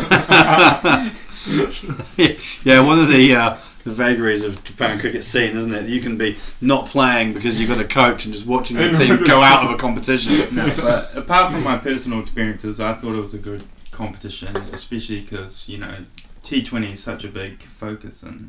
One of the vagaries of Japan cricket scene, isn't it? You can be not playing because you've got a coach and just watching the team go out of a competition. No, but apart from my personal experiences, I thought it was a good competition, especially because T20 is such a big focus in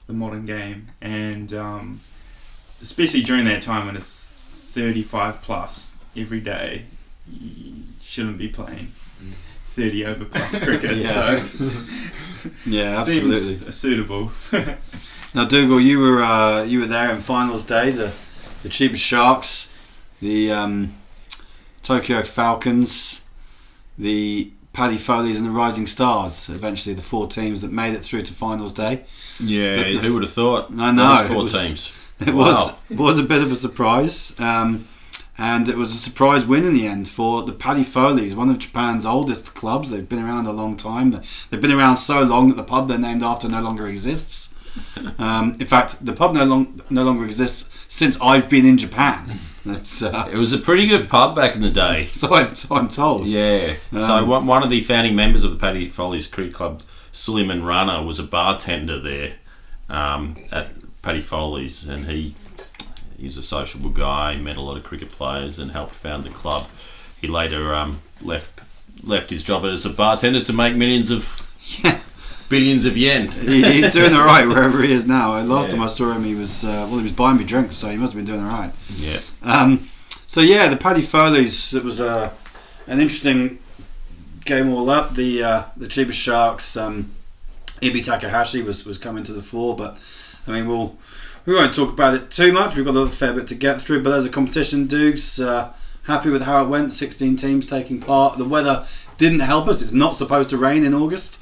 the modern game, and especially during that time when it's 35 plus every day, you shouldn't be playing 30 over plus cricket. Yeah. So Yeah, absolutely. seems suitable. Now, Dougal, you were there in finals day. The Chiba Sharks, the Tokyo Falcons, the Paddy Foleys, and the Rising Stars. Eventually, the 4 teams that made it through to finals day. Yeah, who would have thought? I know, Those 4 teams. It Wow. was a bit of a surprise, and it was a surprise win in the end for the Paddy Foleys, one of Japan's oldest clubs. They've been around a long time. They've been around so long that the pub they're named after no longer exists. In fact, the pub no longer exists since I've been in Japan. That's It was a pretty good pub back in the day. so I'm told. Yeah. So one of the founding members of the Paddy Foleys Cricket Club, Suleiman Rana, was a bartender there at Paddy Foleys, and he's a sociable guy. He met a lot of cricket players and helped found the club. He later left his job as a bartender to make millions of billions of yen. He's doing all right wherever he is now. Last Yeah. time I saw him, he was buying me drinks, so he must have been doing all right. Yeah. So yeah, the Paddy Foleys. It was an interesting game all up. The Chiba Sharks. Ibi Takahashi was coming to the fore, but I mean we won't talk about it too much. We've got a fair bit to get through, but as a competition, Dukes, happy with how it went. 16 teams taking part. The weather didn't help us. It's not supposed to rain in August,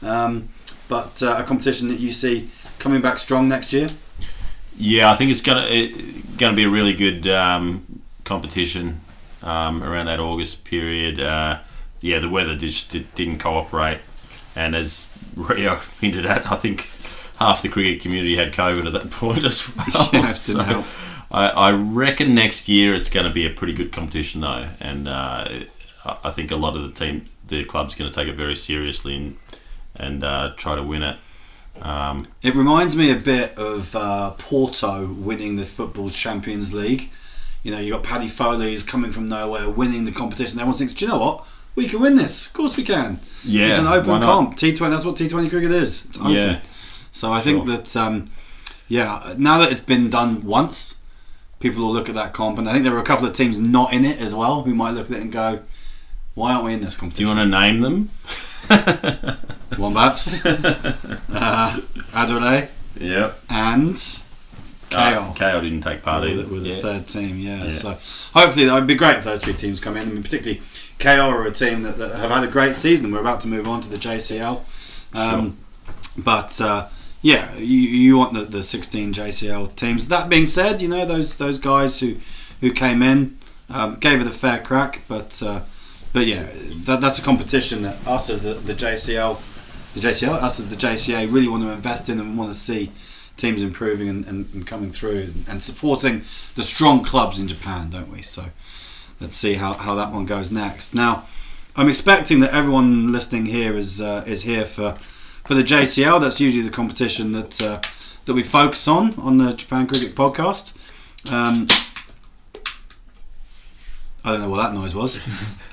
but a competition that you see coming back strong next year. Yeah, I think it's gonna be a really good competition around that August period. The weather just didn't cooperate, and as Rio hinted at, I think half the cricket community had COVID at that point as well. Yeah, it didn't help. I reckon next year it's going to be a pretty good competition though, and I think a lot of the club's going to take it very seriously and try to win it. It reminds me a bit of Porto winning the Football Champions League. You know, you got Paddy Foleys coming from nowhere, winning the competition. Everyone thinks, do you know what? We can win this. Of course we can. Yeah, it's an why open not? comp. T20. That's what T20 cricket is. It's open. Yeah. So I think that now that it's been done once, people will look at that comp, and I think there are a couple of teams not in it as well who might look at it and go, "Why aren't we in this Do competition?" you want to name them? Wombats, Adelaide, Yep. and KO. KO didn't take part either. With Yeah. the third team, yeah. So hopefully that would be great if those 3 teams come in. I mean, particularly KO are a team that have had a great season. We're about to move on to the JCL. Sure. But you want the 16 JCL teams. That being said, you know those guys who came in gave it a fair crack, but yeah, that's a competition that us as the JCL, us as the JCA really want to invest in and want to see teams improving and coming through and supporting the strong clubs in Japan, don't we? So let's see how that one goes next. Now, I'm expecting that everyone listening here is here for the JCL. That's usually the competition that we focus on the Japan Cricket Podcast. I don't know what that noise was.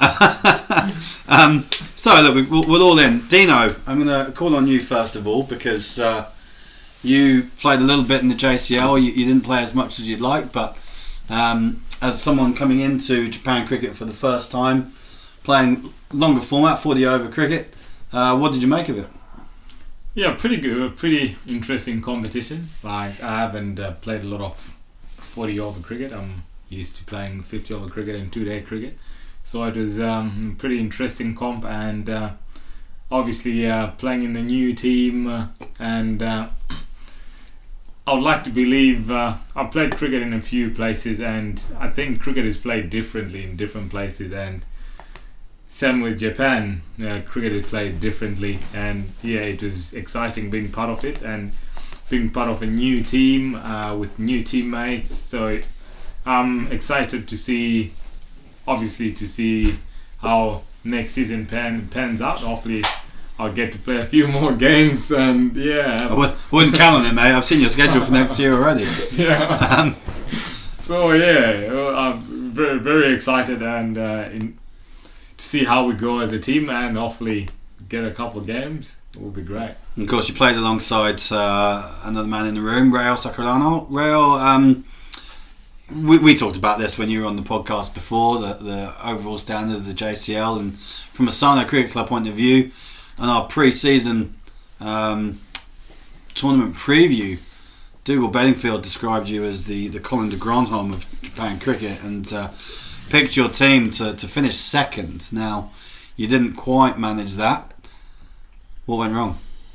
So look, we're all in. Dino, I'm going to call on you first of all because you played a little bit in the JCL. You didn't play as much as you'd like, but as someone coming into Japan Cricket for the first time, playing longer format, 40 over cricket, what did you make of it? Yeah, pretty good. Pretty interesting competition. Like, I haven't played a lot of 40 over cricket. I'm used to playing 50 over cricket and 2-day cricket. So it was pretty interesting comp, and obviously playing in the new team, and I would like to believe I've played cricket in a few places, and I think cricket is played differently in different places, and same with Japan, cricket is played differently, and yeah, it was exciting being part of it and being part of a new team with new teammates. So I'm excited to see, obviously, how next season pans out. Hopefully I'll get to play a few more games, and yeah. I wouldn't count on it, mate. I've seen your schedule for next year already. Yeah. So yeah, I'm very, very excited and to see how we go as a team, and hopefully get a couple of games, it would be great. And of course, you played alongside another man in the room, Rayo Sacolano. Rayo, we talked about this when you were on the podcast before, the overall standard of the JCL, and from a Sarno Cricket Club point of view, and our pre-season tournament preview, Dougal Bedingfield described you as the Colin de Grandhomme of Japan cricket, and picked your team to finish second. Now, you didn't quite manage that. What went wrong?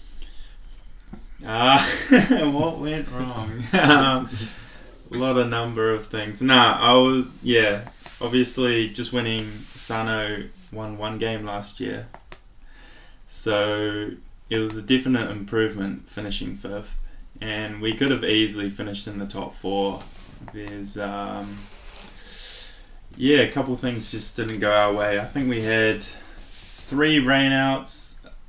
What went wrong? A lot of number of things. Obviously just winning. Sano won one game last year, so it was a definite improvement finishing fifth, and we could have easily finished in the top four. There's a couple of things just didn't go our way. I think we had 3 rainouts,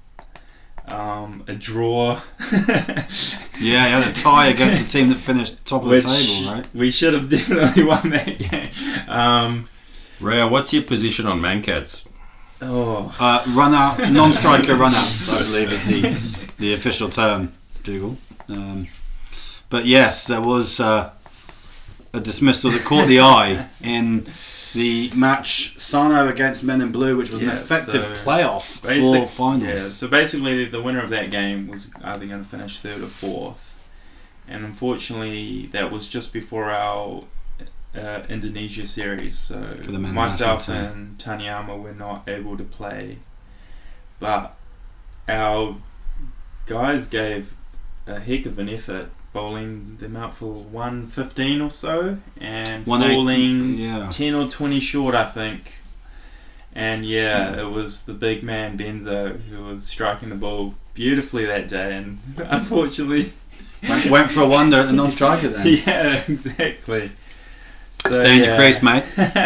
a draw. You had a tie against the team that finished top of the table, right? We should have definitely won that game. Rhea, what's your position on Mancats? Run out, non-striker run-outs, I believe is the official term, Dougal. But yes, there was a dismissal that caught the eye in the match Sarno against Men in Blue, which was an effective playoff for finals. Yeah, so basically the winner of that game was either going to finish third or fourth, and unfortunately that was just before our Indonesia series, so myself and Tanyama were not able to play, but our guys gave a heck of an effort, bowling them out for 115 or so and falling 10 or 20 short, I think. And it was the big man Benzo who was striking the ball beautifully that day, and unfortunately went for a wonder at the non-strikers end. Yeah, exactly. So, stay in your crease, mate.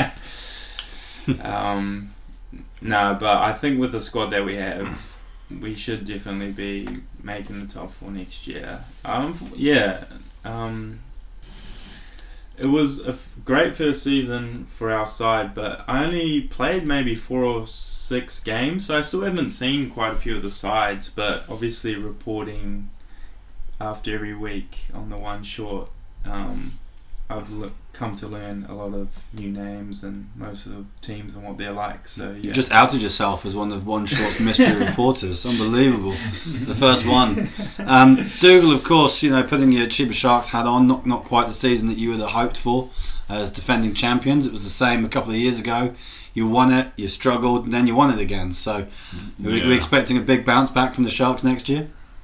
No, but I think with the squad that we have, we should definitely be making the top 4 next year. It was a great first season for our side, but I only played maybe 4 or 6 games, so I still haven't seen quite a few of the sides, but obviously reporting after every week on the one short, I've come to learn a lot of new names and most of the teams and what they're like. So you just outed yourself as one of One Short's mystery reporters. Unbelievable, the first one. Dougal, of course, putting your Chiba Sharks hat on. Not quite the season that you would have hoped for as defending champions. It was the same a couple of years ago. You won it, you struggled, and then you won it again. So, we're expecting a big bounce back from the Sharks next year.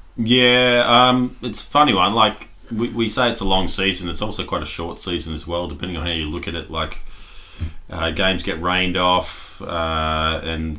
Yeah, it's a funny one. Like. We say it's a long season. It's also quite a short season as well, depending on how you look at it. Like games get rained off, and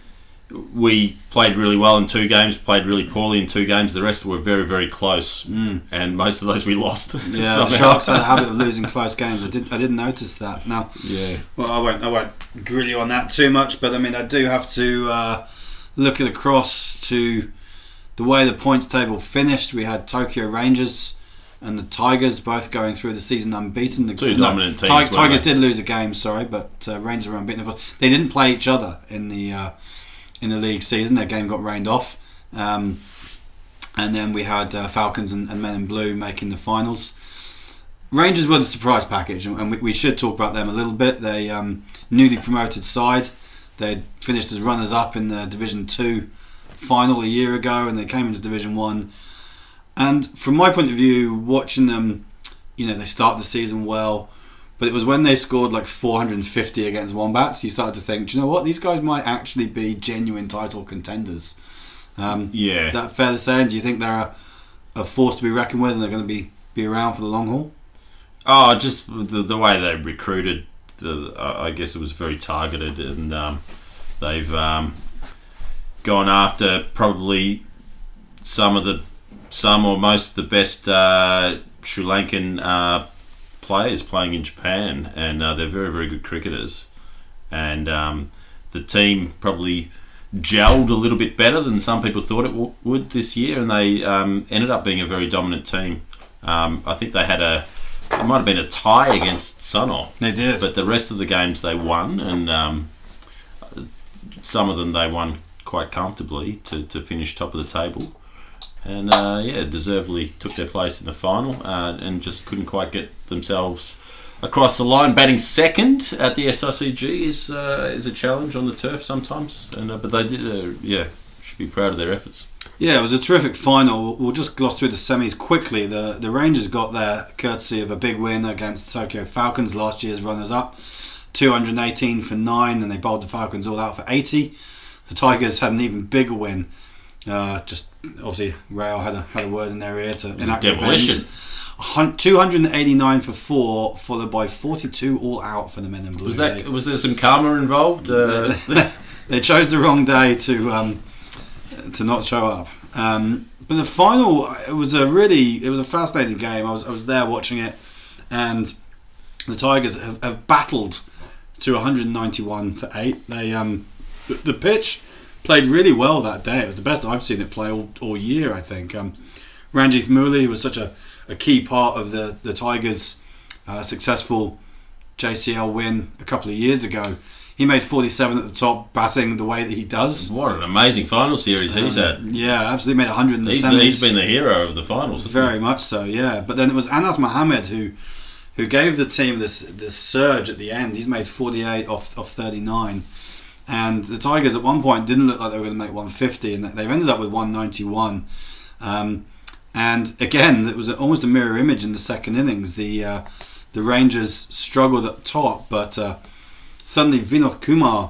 we played really well in 2 games, played really poorly in 2 games. The rest were very, very close, and most of those we lost. Yeah, the Sharks had a habit of losing close games. I didn't notice that. Now, well, I won't grill you on that too much, but I mean, I do have to look across to the way the points table finished. We had Tokyo Rangers and the Tigers both going through the season unbeaten. Two dominant teams. Tigers did lose a game, but Rangers were unbeaten. Of course, they didn't play each other in the league season. Their game got rained off, and then we had Falcons and Men in Blue making the finals. Rangers were the surprise package, and we should talk about them a little bit. They newly promoted side. They finished as runners-up in the Division 2 final a year ago, and they came into Division 1. And from my point of view, watching them, they started the season well, but it was when they scored like 450 against Wombats, you started to think, do you know what, these guys might actually be genuine title contenders. That fair to say? Do you think they're a force to be reckoned with, and they're going to be around for the long haul? Oh, just the way they recruited, I guess it was very targeted, and they've gone after probably some or most of the best Sri Lankan players playing in Japan, and they're very, very good cricketers. And the team probably gelled a little bit better than some people thought it would this year, and they ended up being a very dominant team. I think it might have been a tie against Sunol. They did. But the rest of the games they won, and some of them they won quite comfortably to finish top of the table. And deservedly took their place in the final and just couldn't quite get themselves across the line. Batting second at the SRCG is a challenge on the turf sometimes, but they did. Should be proud of their efforts. Yeah, it was a terrific final. We'll just gloss through the semis quickly. The Rangers got there courtesy of a big win against the Tokyo Falcons, last year's runners-up, 218 for 9, and they bowled the Falcons all out for 80. The Tigers had an even bigger win. Just obviously, Rail had a word in their ear to enact demolition. 289 for 4, followed by 42 all out for the men in blue. Was there some karma involved? They chose the wrong day to not show up. But the final, it was a fascinating game. I was there watching it, and the Tigers have battled to 191 for 8. They the pitch played really well that day. It was the best I've seen it play all year, I think. Ranjith Mooley was such a key part of the Tigers' successful JCL win a couple of years ago. He made 47 at the top, batting the way that he does. What an amazing final series he's had. Yeah, absolutely made 100 in the semis. He's been the hero of the finals. Very much so, yeah. But then it was Anas Mohammed who gave the team this surge at the end. He's made 48 off 39. And the Tigers at one point didn't look like they were going to make 150, and they've ended up with 191. And again, it was almost a mirror image in the second innings. The Rangers struggled up top, but suddenly Vinod Kumar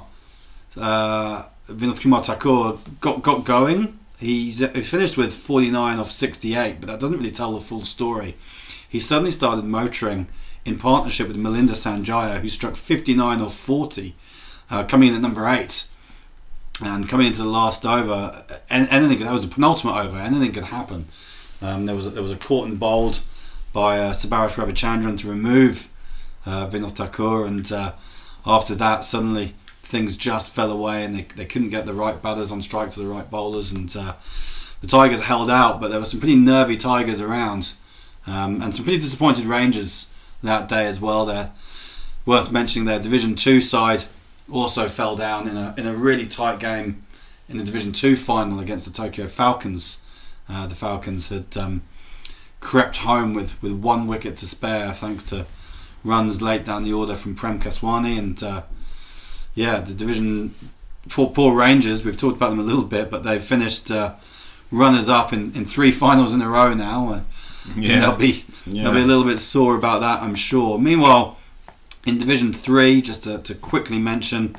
Thakur got going. He finished with 49 off 68, but that doesn't really tell the full story. He suddenly started motoring in partnership with Melinda Sanjaya, who struck 59 off 40, coming in at number 8. And coming into the last over, anything, that was the penultimate over, anything could happen. There was a caught and bowled by Subhash Ravichandran to remove Vinod Thakur, and after that, suddenly things just fell away, and they couldn't get the right batters on strike to the right bowlers, and the Tigers held out. But there were some pretty nervy Tigers around, and some pretty disappointed Rangers that day as well. They're worth mentioning their Division 2 side also fell down in a really tight game in the Division 2 final against the Tokyo Falcons. The Falcons had crept home with 1 wicket to spare thanks to runs late down the order from Prem Kaswani, and the Division poor Rangers, we've talked about them a little bit, but they've finished runners up in 3 finals in a row now. They'll be a little bit sore about that, I'm sure. Meanwhile, in Division 3, just to quickly mention,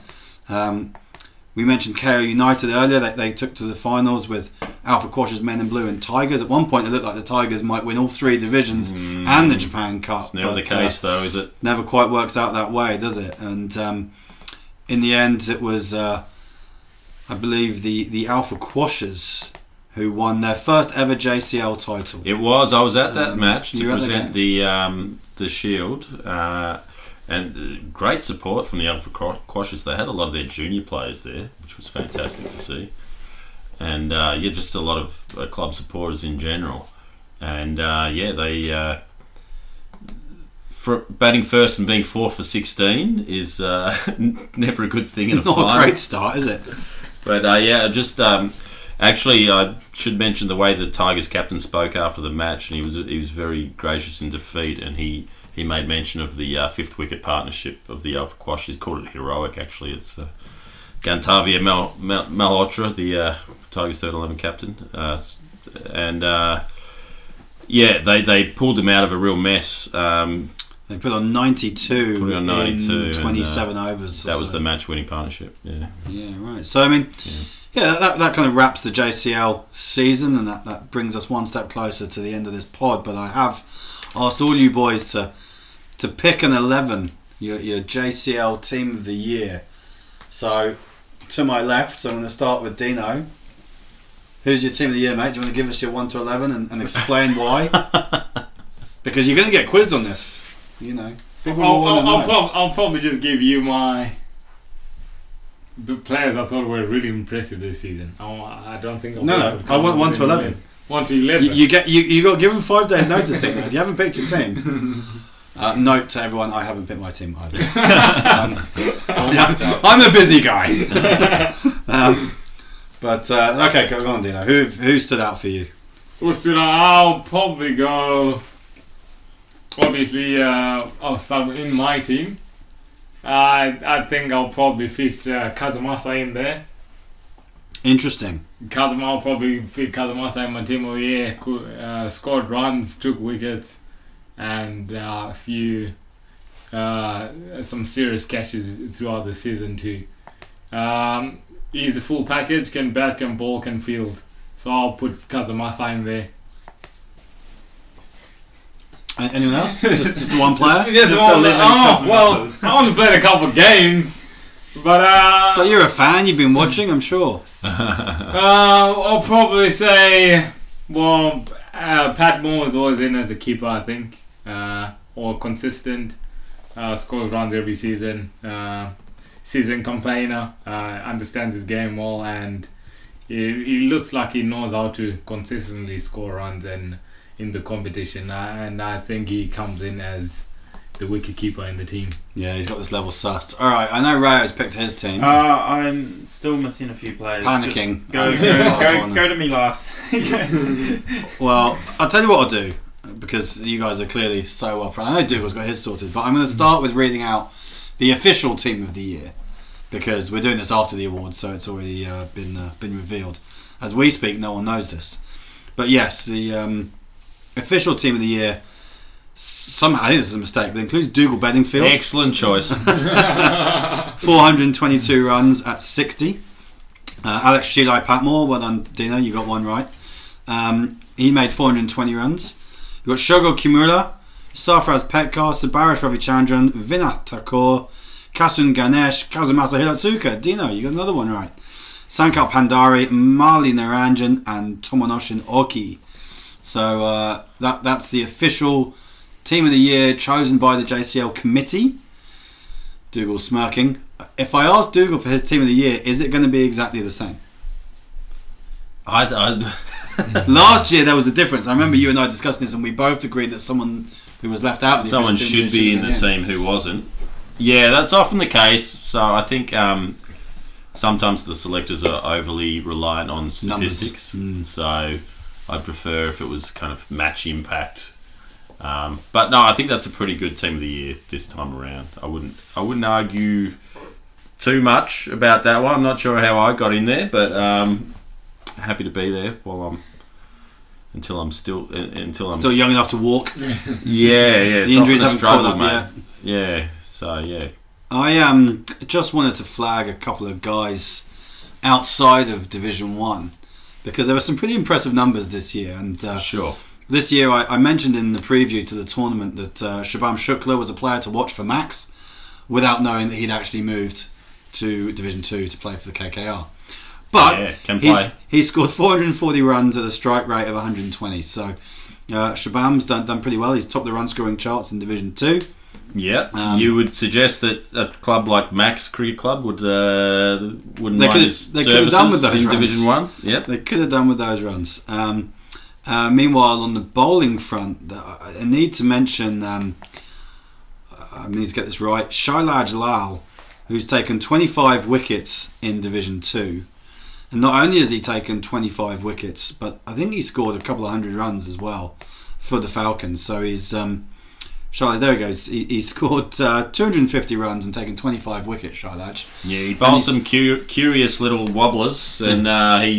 we mentioned KO United earlier. They took to the finals with Alpha Quash's Men in Blue and Tigers. At one point, it looked like the Tigers might win all 3 divisions and the Japan Cup. It's never the case, though, is it? Never quite works out that way, does it? And in the end, it was, I believe, the Alpha Quashers who won their first ever JCL title. It was. I was at that match to present the Shield. And great support from the Alpha Quashers. They had a lot of their junior players there, which was fantastic to see. And just a lot of club supporters in general. And they for batting first and being 4 for 16 is never a good thing in a final. Not a great start, is it? But actually, I should mention the way the Tigers captain spoke after the match, and he was very gracious in defeat, and he made mention of the 5th wicket partnership of the Alpha Quash. He's called it heroic, actually. It's Gantavia Malhotra, the Tigers' 3rd 11 captain. They pulled them out of a real mess. They put on 92 in 27 overs. That was the match-winning partnership, yeah. Yeah, right. So, I mean, that kind of wraps the JCL season, and that brings us one step closer to the end of this pod. But I have asked all you boys to pick an 11, your JCL team of the year. So, to my left, I'm going to start with Dino. Who's your team of the year, mate? Do you want to give us your 1 to 11 and explain why? Because you're going to get quizzed on this, you know. I'll probably just give you the players I thought were really impressive this season. I don't think. No. I want 1 to 11. 1 to 11. You got to give them 5 days notice, Dino. If you haven't picked your team. Note to everyone, I haven't picked my team either. I'm a busy guy. But okay, go on, Dino. Who stood out for you? I'll probably go. Obviously, I'll start in my team. I think I'll probably fit Kazumasa in there. Interesting. I'll probably fit Kazumasa in my team of the year. Scored runs, took wickets, and a few some serious catches throughout the season too. He's a full package, can bat, can bowl, can field. So I'll put Kazumasa in there. Anyone else? just the one player? I only played a couple of games. But you're a fan, you've been watching, I'm sure. I'll probably say, Pat Moore is always in as a keeper, I think. Or consistent. Scores runs every season. Season campaigner. Understands his game well, and he looks like he knows how to consistently score runs and in the competition. And I think he comes in as the wicket keeper in the team. Yeah, he's got this level sussed. Alright, I know Rayo's picked his team. I'm still missing a few players. Panicking. Just go to me last. Well, I'll tell you what I'll do, because you guys are clearly so well planned. I know Dougal's got his sorted, but I'm going to start with reading out the official team of the year, because we're doing this after the awards, so it's already been revealed. As we speak, no one knows this. But yes, the official team of the year, somehow, I think this is a mistake, but it includes Dougal Bedingfield. Excellent choice. 422 runs at 60. Alex Shilai Patmore, well done, Dino, you got one right. He made 420 runs. You've got Shogo Kimura, Sarfraz Petkar, Subhash Ravichandran, Vinay Thakur, Kasun Ganesh, Kazumasa Hiratsuka. Dino, you got another one right. Sankar Pandari, Mali Naranjan, and Tomonoshin Oki. So that's the official team of the year chosen by the JCL committee. Dougal smirking. If I ask Dougal for his team of the year, is it going to be exactly the same? Last year there was a difference. I remember you and I discussing this, and we both agreed that someone who was left out of the someone should be in the team who wasn't. Yeah, that's often the case. So I think sometimes the selectors are overly reliant on statistics. So I'd prefer if it was kind of match impact. But no, I think that's a pretty good team of the year this time around. I wouldn't argue too much about that one. I'm not sure how I got in there, but happy to be there until I'm still young enough to walk. Yeah. The injuries haven't caught up yet. Yeah. So yeah. I just wanted to flag a couple of guys outside of Division 1 because there were some pretty impressive numbers this year, and sure. This year, I mentioned in the preview to the tournament that Shubham Shukla was a player to watch for Max without knowing that he'd actually moved to Division 2 to play for the KKR. But he scored 440 runs at a strike rate of 120. So Shubham's done pretty well. He's topped the run scoring charts in Division 2. Yeah, you would suggest that a club like Max Cricket Club wouldn't mind his services in Division 1? Yep. They could have done with those runs. Meanwhile, on the bowling front, I need to mention, I need to get this right, Shailaj Lal, who's taken 25 wickets in Division 2. And not only has he taken 25 wickets, but I think he scored a couple of hundred runs as well for the Falcons. So he's, Shailaj, there he goes. He scored 250 runs and taken 25 wickets, Shailaj. Yeah, he bowls some curious little wobblers, and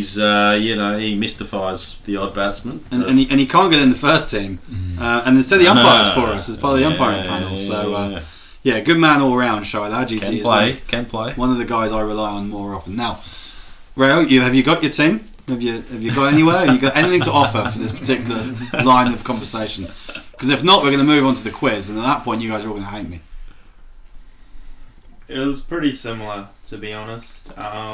he mystifies the odd batsman. And he can't get in the first team. And instead he umpires for us as part of the umpiring panel. So, good man all round, Shailaj. Can play. One of the guys I rely on more often. Now, Rayo, have you got your team? Have you got anywhere? Have you got anything to offer for this particular line of conversation? Because if not, we're going to move on to the quiz, and at that point, you guys are all going to hate me. It was pretty similar, to be honest.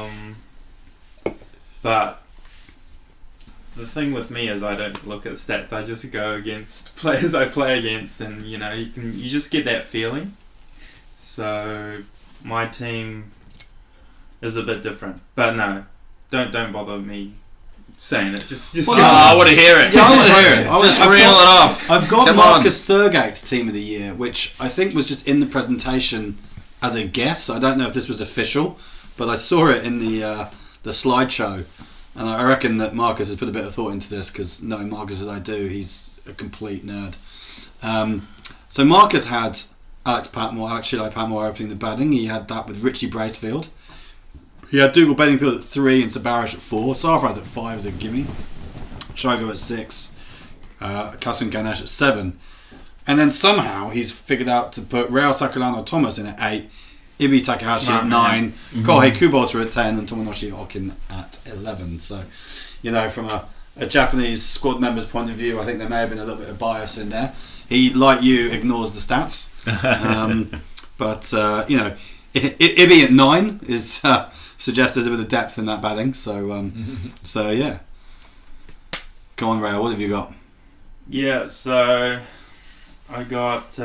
But the thing with me is I don't look at stats. I just go against players I play against, and you just get that feeling. So my team is a bit different, but no, don't bother me saying it. Just I want to hear it. Yeah, I want to hear it. Just reel it off. I've got Marcus Thurgate's team of the year, which I think was just in the presentation as a guess. I don't know if this was official, but I saw it in the the slideshow, and I reckon that Marcus has put a bit of thought into this because knowing Marcus as I do, he's a complete nerd. So Marcus had Alex Shillai Patmore opening the batting. He had that with Richie Bracefield. He had Dougal Bedingfield at 3 and Sabarish at 4. Sarfraz at 5 as a gimme. Shogo at 6. Kasun Ganesh at 7. And then somehow he's figured out to put Real Sakulano Thomas in at 8. Ibi Takahashi at 9. Kohei Kubota at 10. And Tomonoshi Okin at 11. So, from a Japanese squad member's point of view, I think there may have been a little bit of bias in there. He, like you, ignores the stats. But, Ibi at 9 is suggests there's a bit of depth in that batting. So yeah. Come on, Ray, what have you got? Yeah, so I got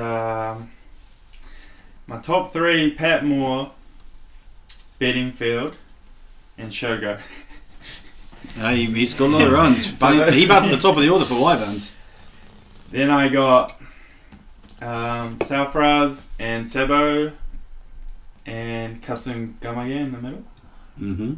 my top 3: Patmore, Bedingfield, and Shogo. He's got a lot of runs. He bats at the top of the order for Wyverns. Then I got Sarfraz and Sebo and Kasun Gamage in the middle. Mm-hmm.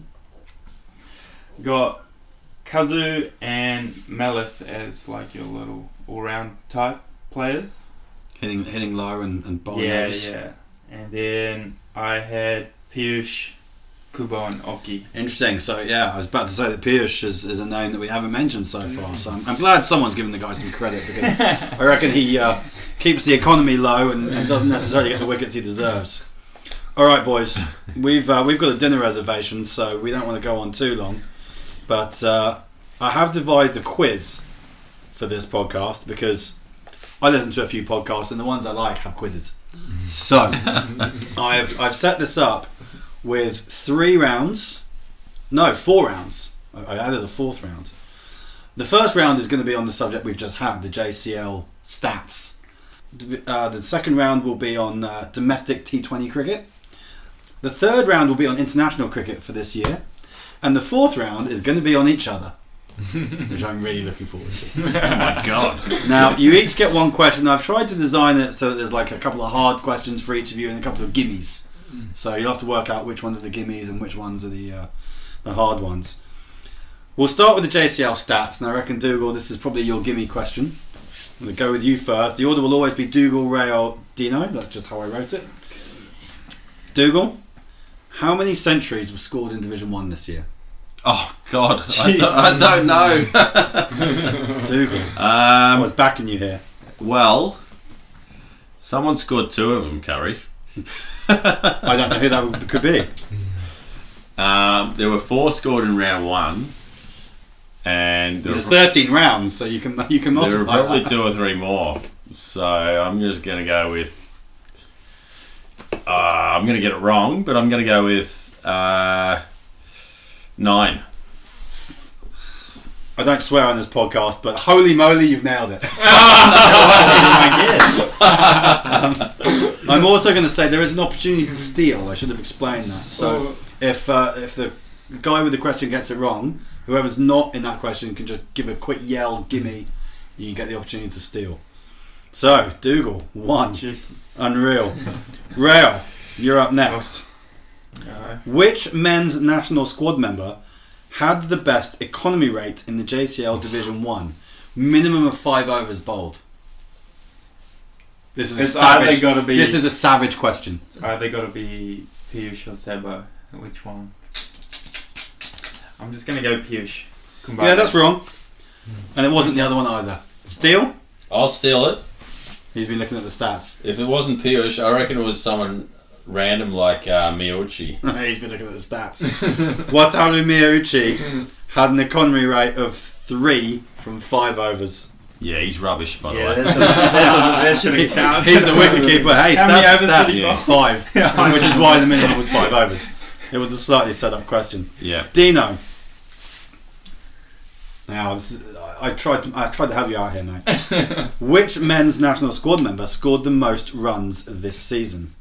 Got Kazu and Melith as like your little all-round type players. Hitting low and bowling. Yeah. And then I had Piyush, Kubo and Oki. Interesting. So yeah, I was about to say that Piyush is a name that we haven't mentioned so far. So I'm glad someone's given the guy some credit because I reckon he keeps the economy low and doesn't necessarily get the wickets he deserves. All right, boys, we've got a dinner reservation, so we don't want to go on too long. But I have devised a quiz for this podcast because I listen to a few podcasts and the ones I like have quizzes. So I've set this up with 4 rounds. I added a 4th round. The first round is going to be on the subject we've just had, the JCL stats. The second round will be on domestic T20 cricket. The third round will be on international cricket for this year. And the 4th round is going to be on each other, which I'm really looking forward to. Oh my god. Now, you each get one question. I've tried to design it so that there's like a couple of hard questions for each of you and a couple of gimmies. So you'll have to work out which ones are the gimmies and which ones are the hard ones. We'll start with the JCL stats, and I reckon, Dougal, this is probably your gimme question. I'm going to go with you first. The order will always be Dougal, Ray, or Dino. That's just how I wrote it. Dougal, how many centuries were scored in Division 1 this year? Oh god, I don't know. Dougal, I was backing you here. Well, someone scored 2 of them, Curry. I don't know who that could be. There were 4 scored in round 1, and there's 13 rounds, so you can multiply. There are probably that. 2 or 3 more. So I'm just going to go with. I'm going to get it wrong, but I'm going to go with 9. I don't swear on this podcast, but holy moly, you've nailed it. I'm also going to say there is an opportunity to steal. I should have explained that. So if the guy with the question gets it wrong, whoever's not in that question can just give a quick yell, gimme, you get the opportunity to steal. So, Dougal, 1. Jeez. Unreal. Rail, you're up next. Which men's national squad member had the best economy rate in the JCL Division 1? Minimum of 5 overs bowled. This is a savage question. It's either got to be Piyush or Sebo. Which one? I'm just going to go Piyush. Yeah, that's wrong. And it wasn't the other one either. Steele? I'll steal it. He's been looking at the stats. If it wasn't Piyush, I reckon it was someone random like Miyauchi. He's been looking at the stats. Wataru Miyauchi had an economy rate of 3 from 5 overs. Yeah, he's rubbish, by the way. That shouldn't count. He's the wicketkeeper. Hey, stats, 5. Yeah. Which is why the minimum was 5 overs. It was a slightly set up question. Yeah. Dino. Now, I tried to help you out here, mate. Which men's national squad member scored the most runs this season?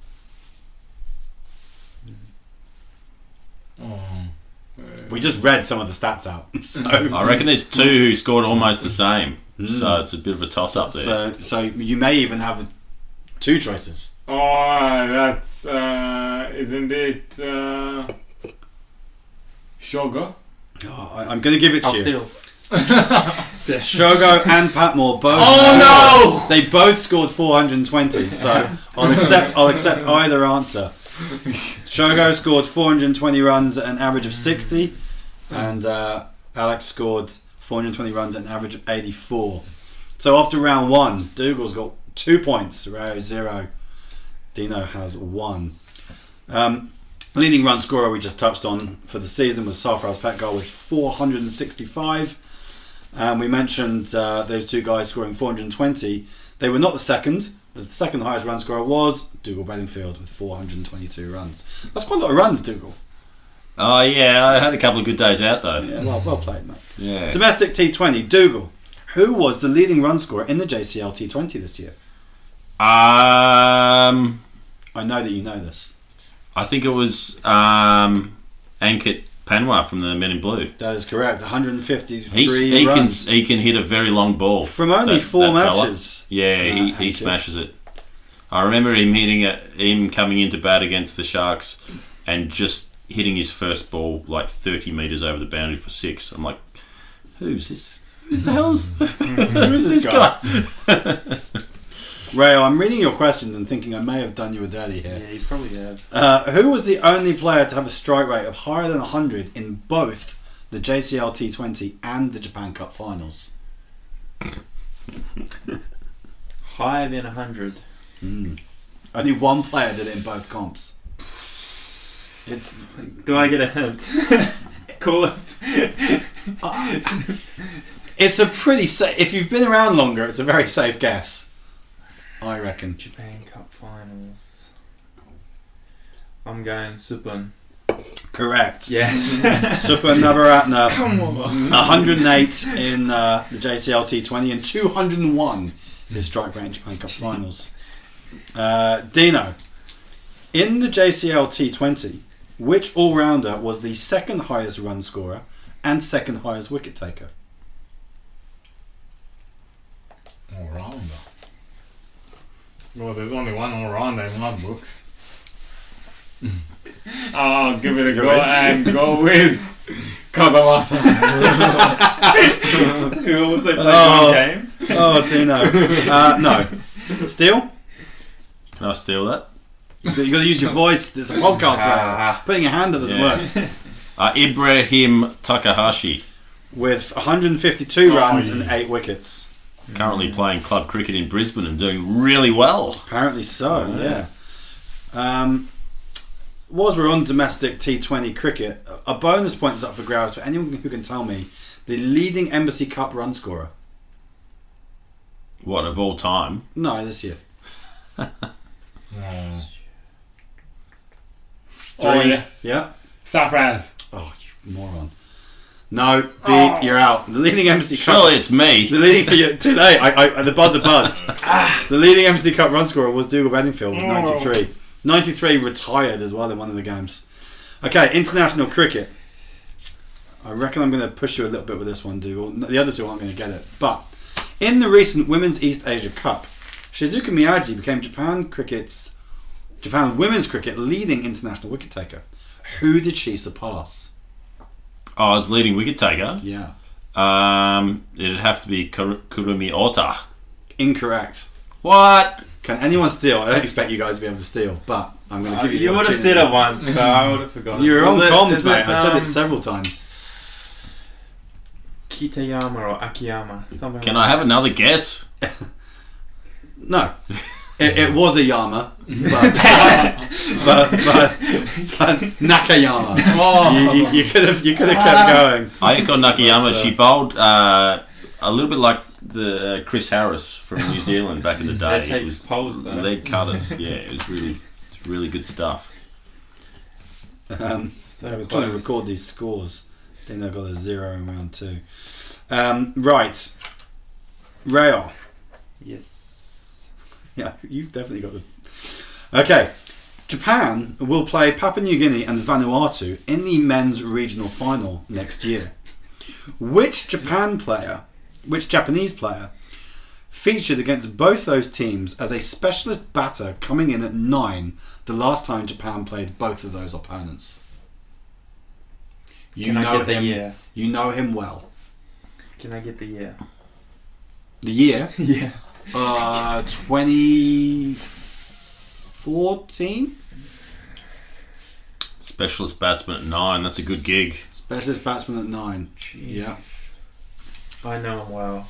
We just read some of the stats out. So I reckon there's 2 who scored almost the same. So it's a bit of a toss up there. So you may even have 2 choices. Oh, that's isn't it Shogo. I'm going to give it to I'll you. steal. Shogo and Patmore both. Oh, They both scored 420, so I'll accept either answer. Shogo scored 420 runs at an average of 60, and Alex scored 420 runs at an average of 84. So after round one, Dougal's got 2 points, Rayo 0. Dino has 1. Leading run scorer we just touched on for the season was Sarfaraz Petgal with 465. We mentioned those two guys scoring 420. They were not the second. The second highest run scorer was Dougal Bedingfield with 422 runs. That's quite a lot of runs, Dougal. Oh, yeah, I had a couple of good days out, though. Yeah, well played, mate. Yeah. Domestic T20, Dougal. Who was the leading run scorer in the JCL T20 this year? I know that you know this. I think it was Ankit Panwa from the Men in Blue. That is correct. 153 He runs. can hit a very long ball From only four that fella. matches. Yeah, he Ankit. smashes it. I remember him coming into bat against the Sharks and just hitting his first ball like 30 metres over the boundary for 6. I'm like, who's this? Who the hell's who is this guy? Rayo, I'm reading your questions and thinking I may have done you a dirty here. Yeah, you probably have. Who was the only player to have a strike rate of higher than 100 in both the JCL T20 and the Japan Cup finals? Higher than 100. Only one player did it in both comps. Do I get a hint? Call it. It's a pretty safe. If you've been around longer, it's a very safe guess. I reckon. Japan Cup finals. I'm going Supun. Correct. Yes. Super Navaratna. Come on. 108 in the JCL T20 and 201 his strike rate in Japan Cup finals. Dino, in the JCL T20, which all-rounder was the second highest run scorer and second highest wicket taker? all-rounder. Well, there's only one all-rounder in my books. I'll give it a go and go with Kazamasa. Who also played one game. Oh, Dino. No. Steele? Can I steal that? You've got to use your voice. There's a podcast around. Putting your hand up doesn't work. Ibrahim Takahashi, With 152 runs and 8 wickets. currently playing club cricket in Brisbane and doing really well. Apparently so, yeah. Whilst we're on domestic T20 cricket, a bonus point is up for grabs for anyone who can tell me the leading Embassy Cup run scorer. What, of all time? No, this year. Oh, yeah. Yeah? Sarfaraz. Oh, you moron. No, beep, you're out. The leading Embassy Cup... Surely it's me. The leading... Too late. The buzzer buzzed. The leading Embassy Cup run scorer was Dougal Bedingfield with 93. 93 retired as well in one of the games. Okay, international cricket. I reckon I'm going to push you a little bit with this one, Dougal. The other two aren't going to get it. But in the recent Women's East Asia Cup, Shizuka Miyagi became Japan women's cricket leading international wicket taker. Who did she surpass? Oh, as leading wicket taker? Yeah. It'd have to be Kurumi Ota. Incorrect. What? Can anyone steal? I don't expect you guys to be able to steal, but I'm going to give you the You would have said it once, but I would have forgotten. You were on comms, is mate. I said it several times. Kitayama or Akiyama. Something Can like I have another guess? No. It was a Yama, but Nakayama. Oh. You could have kept going. Ayako Nakayama, she bowled a little bit like the Chris Harris from New Zealand back in the day. They take poles though. Leg cutters, yeah, it was really good stuff. So I was trying to close. record these scores. Dino got a 0 in round 2. Right, Rayo. Yes. Yeah, you've definitely got the. Okay, Japan will play Papua New Guinea and Vanuatu in the men's regional final next year. Which Japanese player featured against both those teams as a specialist batter coming in at 9 the last time Japan played both of those opponents? You Can I know get the him. year? You know him well. Can I get the year? The year, Yeah. 2014. Specialist batsman at 9. That's a good gig. Specialist batsman at 9. Yeah. I know him well.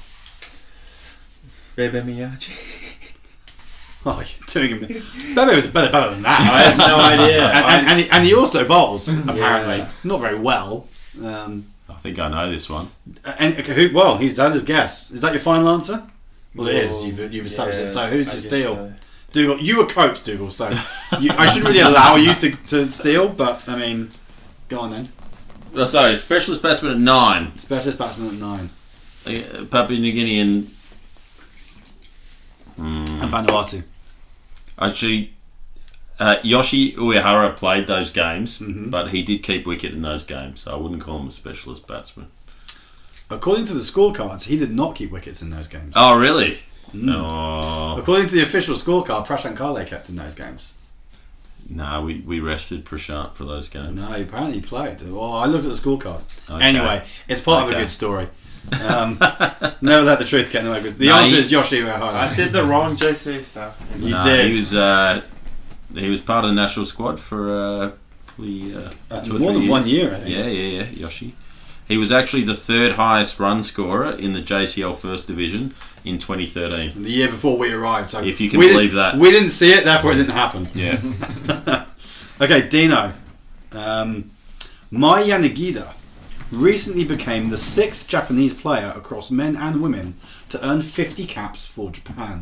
Bebe Miyachi. Oh, you're doing him. Bebe was better than that. I have no idea. and he also bowls apparently Yeah. not very well. I think I know this one. Well, he's had his guess. Is that your final answer? Well, it is. You've established Yeah, it. So who's I to guess steal? so. Dougal, you were coach, Dougal. So I shouldn't really allow you to steal. But I mean, go on then. Oh, sorry, specialist batsman at 9. Specialist batsman at 9. Papua New Guinea and And Vanuatu. actually, Yoshi Uehara played those games, Mhm. but he did keep wicket in those games, so I wouldn't call him a specialist batsman. According to the scorecards, he did not keep wickets in those games. Oh, really? Mm. Oh, According to the official scorecard, Prashant Kale kept in those games. no, we rested Prashant for those games. No, he apparently played. Well, I looked at the scorecard. Okay. Anyway, it's part of a Okay. good story. Never let the truth get in the way. Because the No, answer he- is Yoshi Uehara. I said the wrong JC stuff. You No, did. He was part of the national squad for probably 2 or more 3 than 1 years. year, I think. Yeah, Yoshi. He was actually the 3rd highest run scorer in the JCL First Division in 2013. The year before we arrived. So If you can we believe didn't- that. We didn't see it, therefore it didn't happen. Yeah. Okay, Dino. Mai Yanagida recently became the 6th Japanese player across men and women to earn 50 caps for Japan.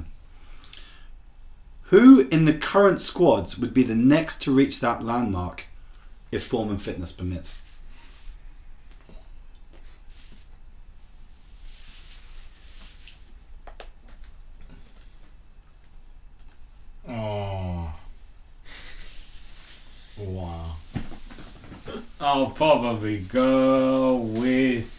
Who in the current squads would be the next to reach that landmark if form and fitness permit? Oh. Wow. I'll probably go with.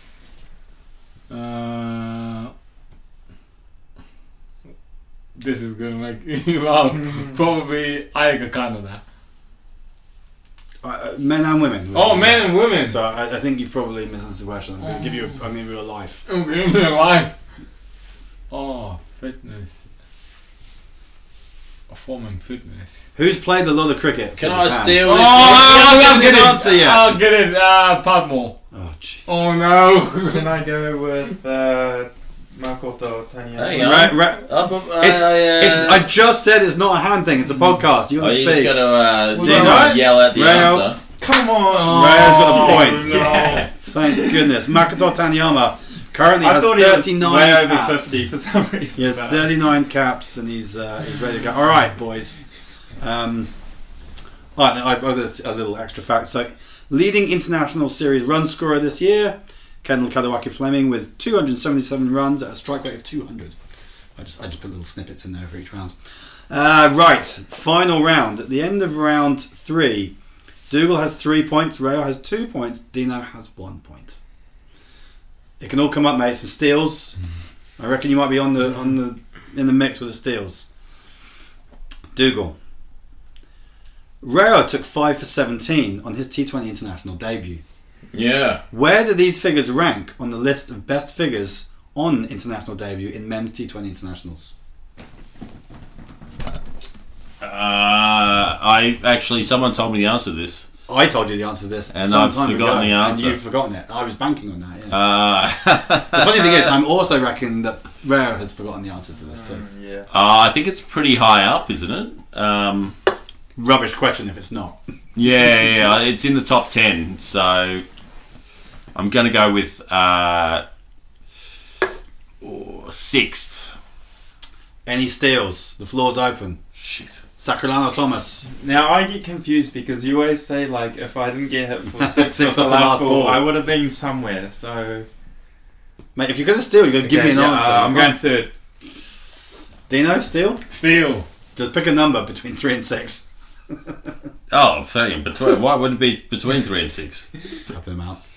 This is gonna make me laugh. Probably Aiga Canada. Men and women. Oh, men and women. So I think you've probably misunderstood the question. I'm going to give you a life. Give me a life. Oh, fitness. Form and fitness. Who's played a lot of cricket? for Can I Japan? steal Oh, this? I'll Give get his it. answer yet. I'll get it. Padmore. Oh, gee. Oh no. Can I go with Makoto Taniya? Hang on. It's. I just said it's not a hand thing. It's a podcast. You Oh, want to you just speak? got to Was that right? yell out the Rayo. answer. Come on! Rayo's got a point. No. Thank goodness. Makoto Taniyama currently I has thought he was 39 way over caps. 50 for some reason. He has but- 39 caps and he's ready to go. All right, boys. All right, I've got a little extra fact. So, leading international series run scorer this year, Kendall Kadawaki Fleming with 277 runs at a strike rate of 200. I just put little snippets in there for each round. Right, final round. At the end of round 3, Dougal has 3 points, Rayo has 2 points, Dino has 1 point. It can all come up, mate. Some steals. I reckon you might be in the mix with the steals. Dougal. Rayo took 5 for 17 on his T20 international debut. Yeah. Where do these figures rank on the list of best figures on international debut in men's T20 internationals? Someone told me the answer to this. I told you the answer to this And some I've time forgotten ago, the answer. and you've forgotten it. I was banking on that. Yeah. The The funny thing is, I'm also reckoning that Rayo has forgotten the answer to this too. Yeah. I think it's pretty high up, isn't it? Rubbish question if it's not. Yeah, it's in the top 10. So I'm going to go with 6th. Any steals? The floor's open. Shit. Sacrilano Thomas. Now I get confused because you always say like if I didn't get hit for 6 Six off off the the last last ball, ball. I would have been somewhere. So Mate, if you're going to steal, you're going to give me an answer. I'm going third. Dino, steal? Steal. Just pick a number between 3 and 6. Oh, fucking between. Why would it be between 3 and 6? Just helping them out.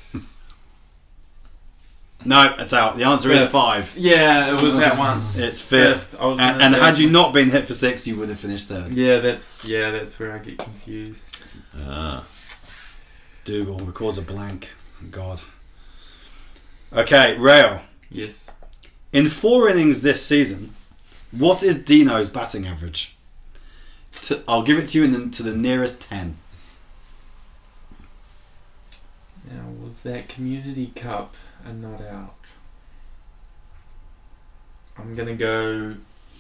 No, it's out. The answer is Fifth. 5. Yeah, it was that one. It's 5th. I was And gonna had go- you not been hit for 6, you would have finished 3rd. that's where I get confused. Dougal records a blank. God. Okay, Rayo. Yes. In 4 innings this season, what is Dino's batting average? I'll give it to you to the nearest 10. Now, was that Community Cup a not out? I'm gonna go.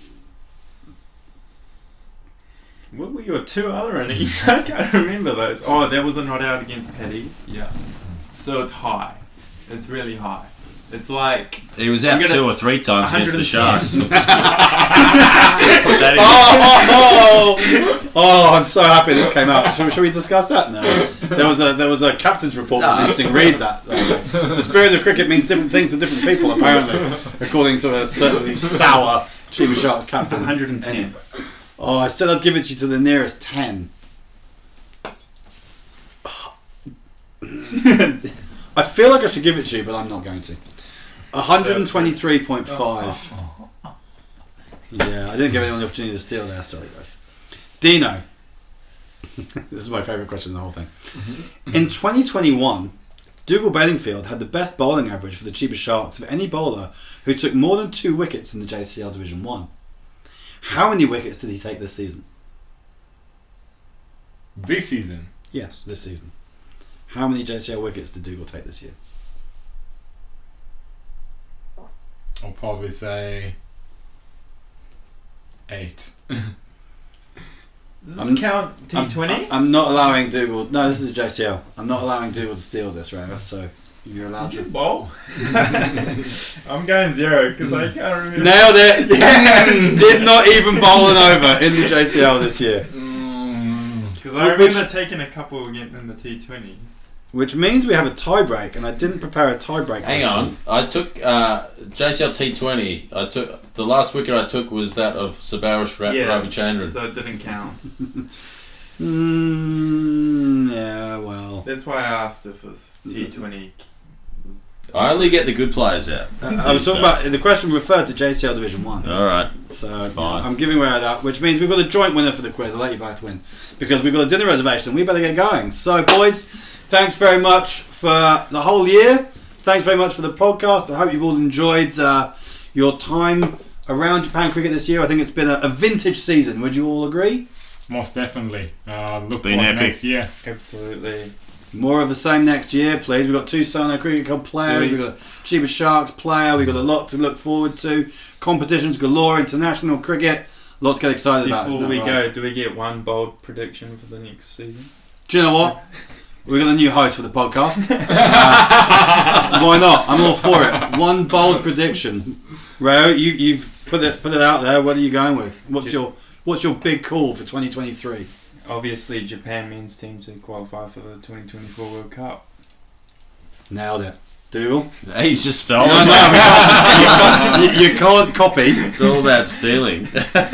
What were your 2 other innings? I can't remember those. Oh, that was a not out against Paddy's. Yeah. So it's high. It's really high. It's like. He was out 2 or 3 times against the 110. Sharks. Put that in. Oh, I'm so happy this came out. Should we discuss that now? There was a captain's report listing. Read that. The spirit of cricket means different things to different people, apparently, according to a certainly sour Chiba Sharks captain. 110. Oh, I said I'd give it to you to the nearest 10. I feel like I should give it to you, but I'm not going to. 123.5. Yeah, I didn't give anyone the opportunity to steal there. Sorry, guys. Dino. This is my favourite question in the whole thing. In 2021, Dougal Bedingfield had the best bowling average for the Chiba Sharks of any bowler who took more than 2 wickets in the JCL Division 1. How many wickets did he take this season? This season? Yes, this season. How many JCL wickets did Dougal take this year? I'll probably say 8. Does this count T20? I'm not allowing Dougal. No, this is a JCL. I'm not allowing Dougal to steal this, right? So you're allowed Did to. you bowl? I'm going 0 because I can't remember. Nailed it! Did not even bowl an over in the JCL this year. Because I remember taking a couple again in the T20s. Which means we have a tie break, and I didn't prepare a tie break. Hang on, I took JCL T20. I took the last wicket I took was that of Sabaris Ravichandran. So it didn't count. Yeah, well. That's why I asked if it's T20. I only get the good players out. I was talking about the question referred to JCL Division 1. All right. So Fine. I'm giving away that, which means we've got a joint winner for the quiz. I'll let you both win because we've got a dinner reservation. We better get going. So, boys, thanks very much for the whole year. Thanks very much for the podcast. I hope you've all enjoyed your time around Japan cricket this year. I think it's been a vintage season. Would you all agree? Most definitely. Look Been for epic. next year. Absolutely. More of the same next year, please. We've got 2 Sano Cricket Club players. We've got a Chiba Sharks player. We've got a lot to look forward to. Competitions galore, international cricket. A lot to get excited about. Before we go, do we get one bold prediction for the next season? Do you know what? We've got a new host for the podcast. Why not? I'm all for it. One bold prediction. Rayo, you've put it out there. What are you going with? What's your big call for 2023? Obviously, Japan men's team to qualify for the 2024 World Cup. Nailed it. Dougal? He's just stolen. No, you can't copy. It's all about stealing.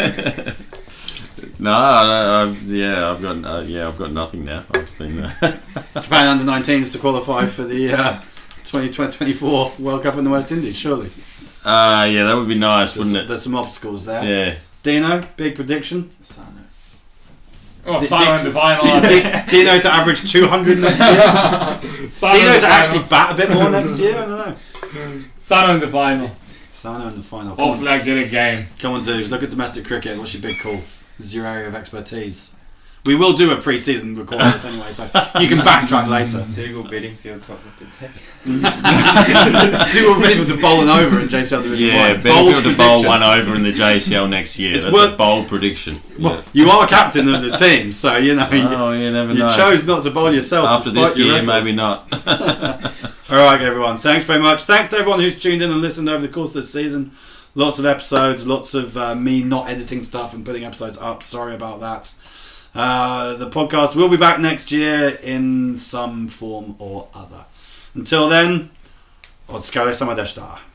I've got nothing now. I've been Japan under 19s to qualify for the 2024 World Cup in the West Indies, surely. Yeah, that would be nice, wouldn't it? There's some obstacles there. Yeah. Dino, big prediction. Sano. Oh, Sano in the final. Dino to average 200 next year. Dino to actually bat a bit more next year. I don't know. Sano in the final. Sano in the final. Hopefully I get a game. Come on, dudes. Look at domestic cricket. What's your big call? This is your area of expertise. We will do a pre-season recording this anyway, so you can backtrack later. Dougal Bedingfield top of the table. Dougal Bedingfield to bowl an over in JCL Division 1. Yeah, Bedingfield to bowl one over in the JCL next year. It's That's worth- a bold prediction. Well, you are captain of the team, so you know You never you know. chose not to bowl yourself. After despite this your year, record. maybe not. All right, everyone. Thanks very much. Thanks to everyone who's tuned in and listened over the course of this season. Lots of episodes, lots of me not editing stuff and putting episodes up. Sorry about that. The podcast will be back next year in some form or other. Until then, Otsukare-sama deshita.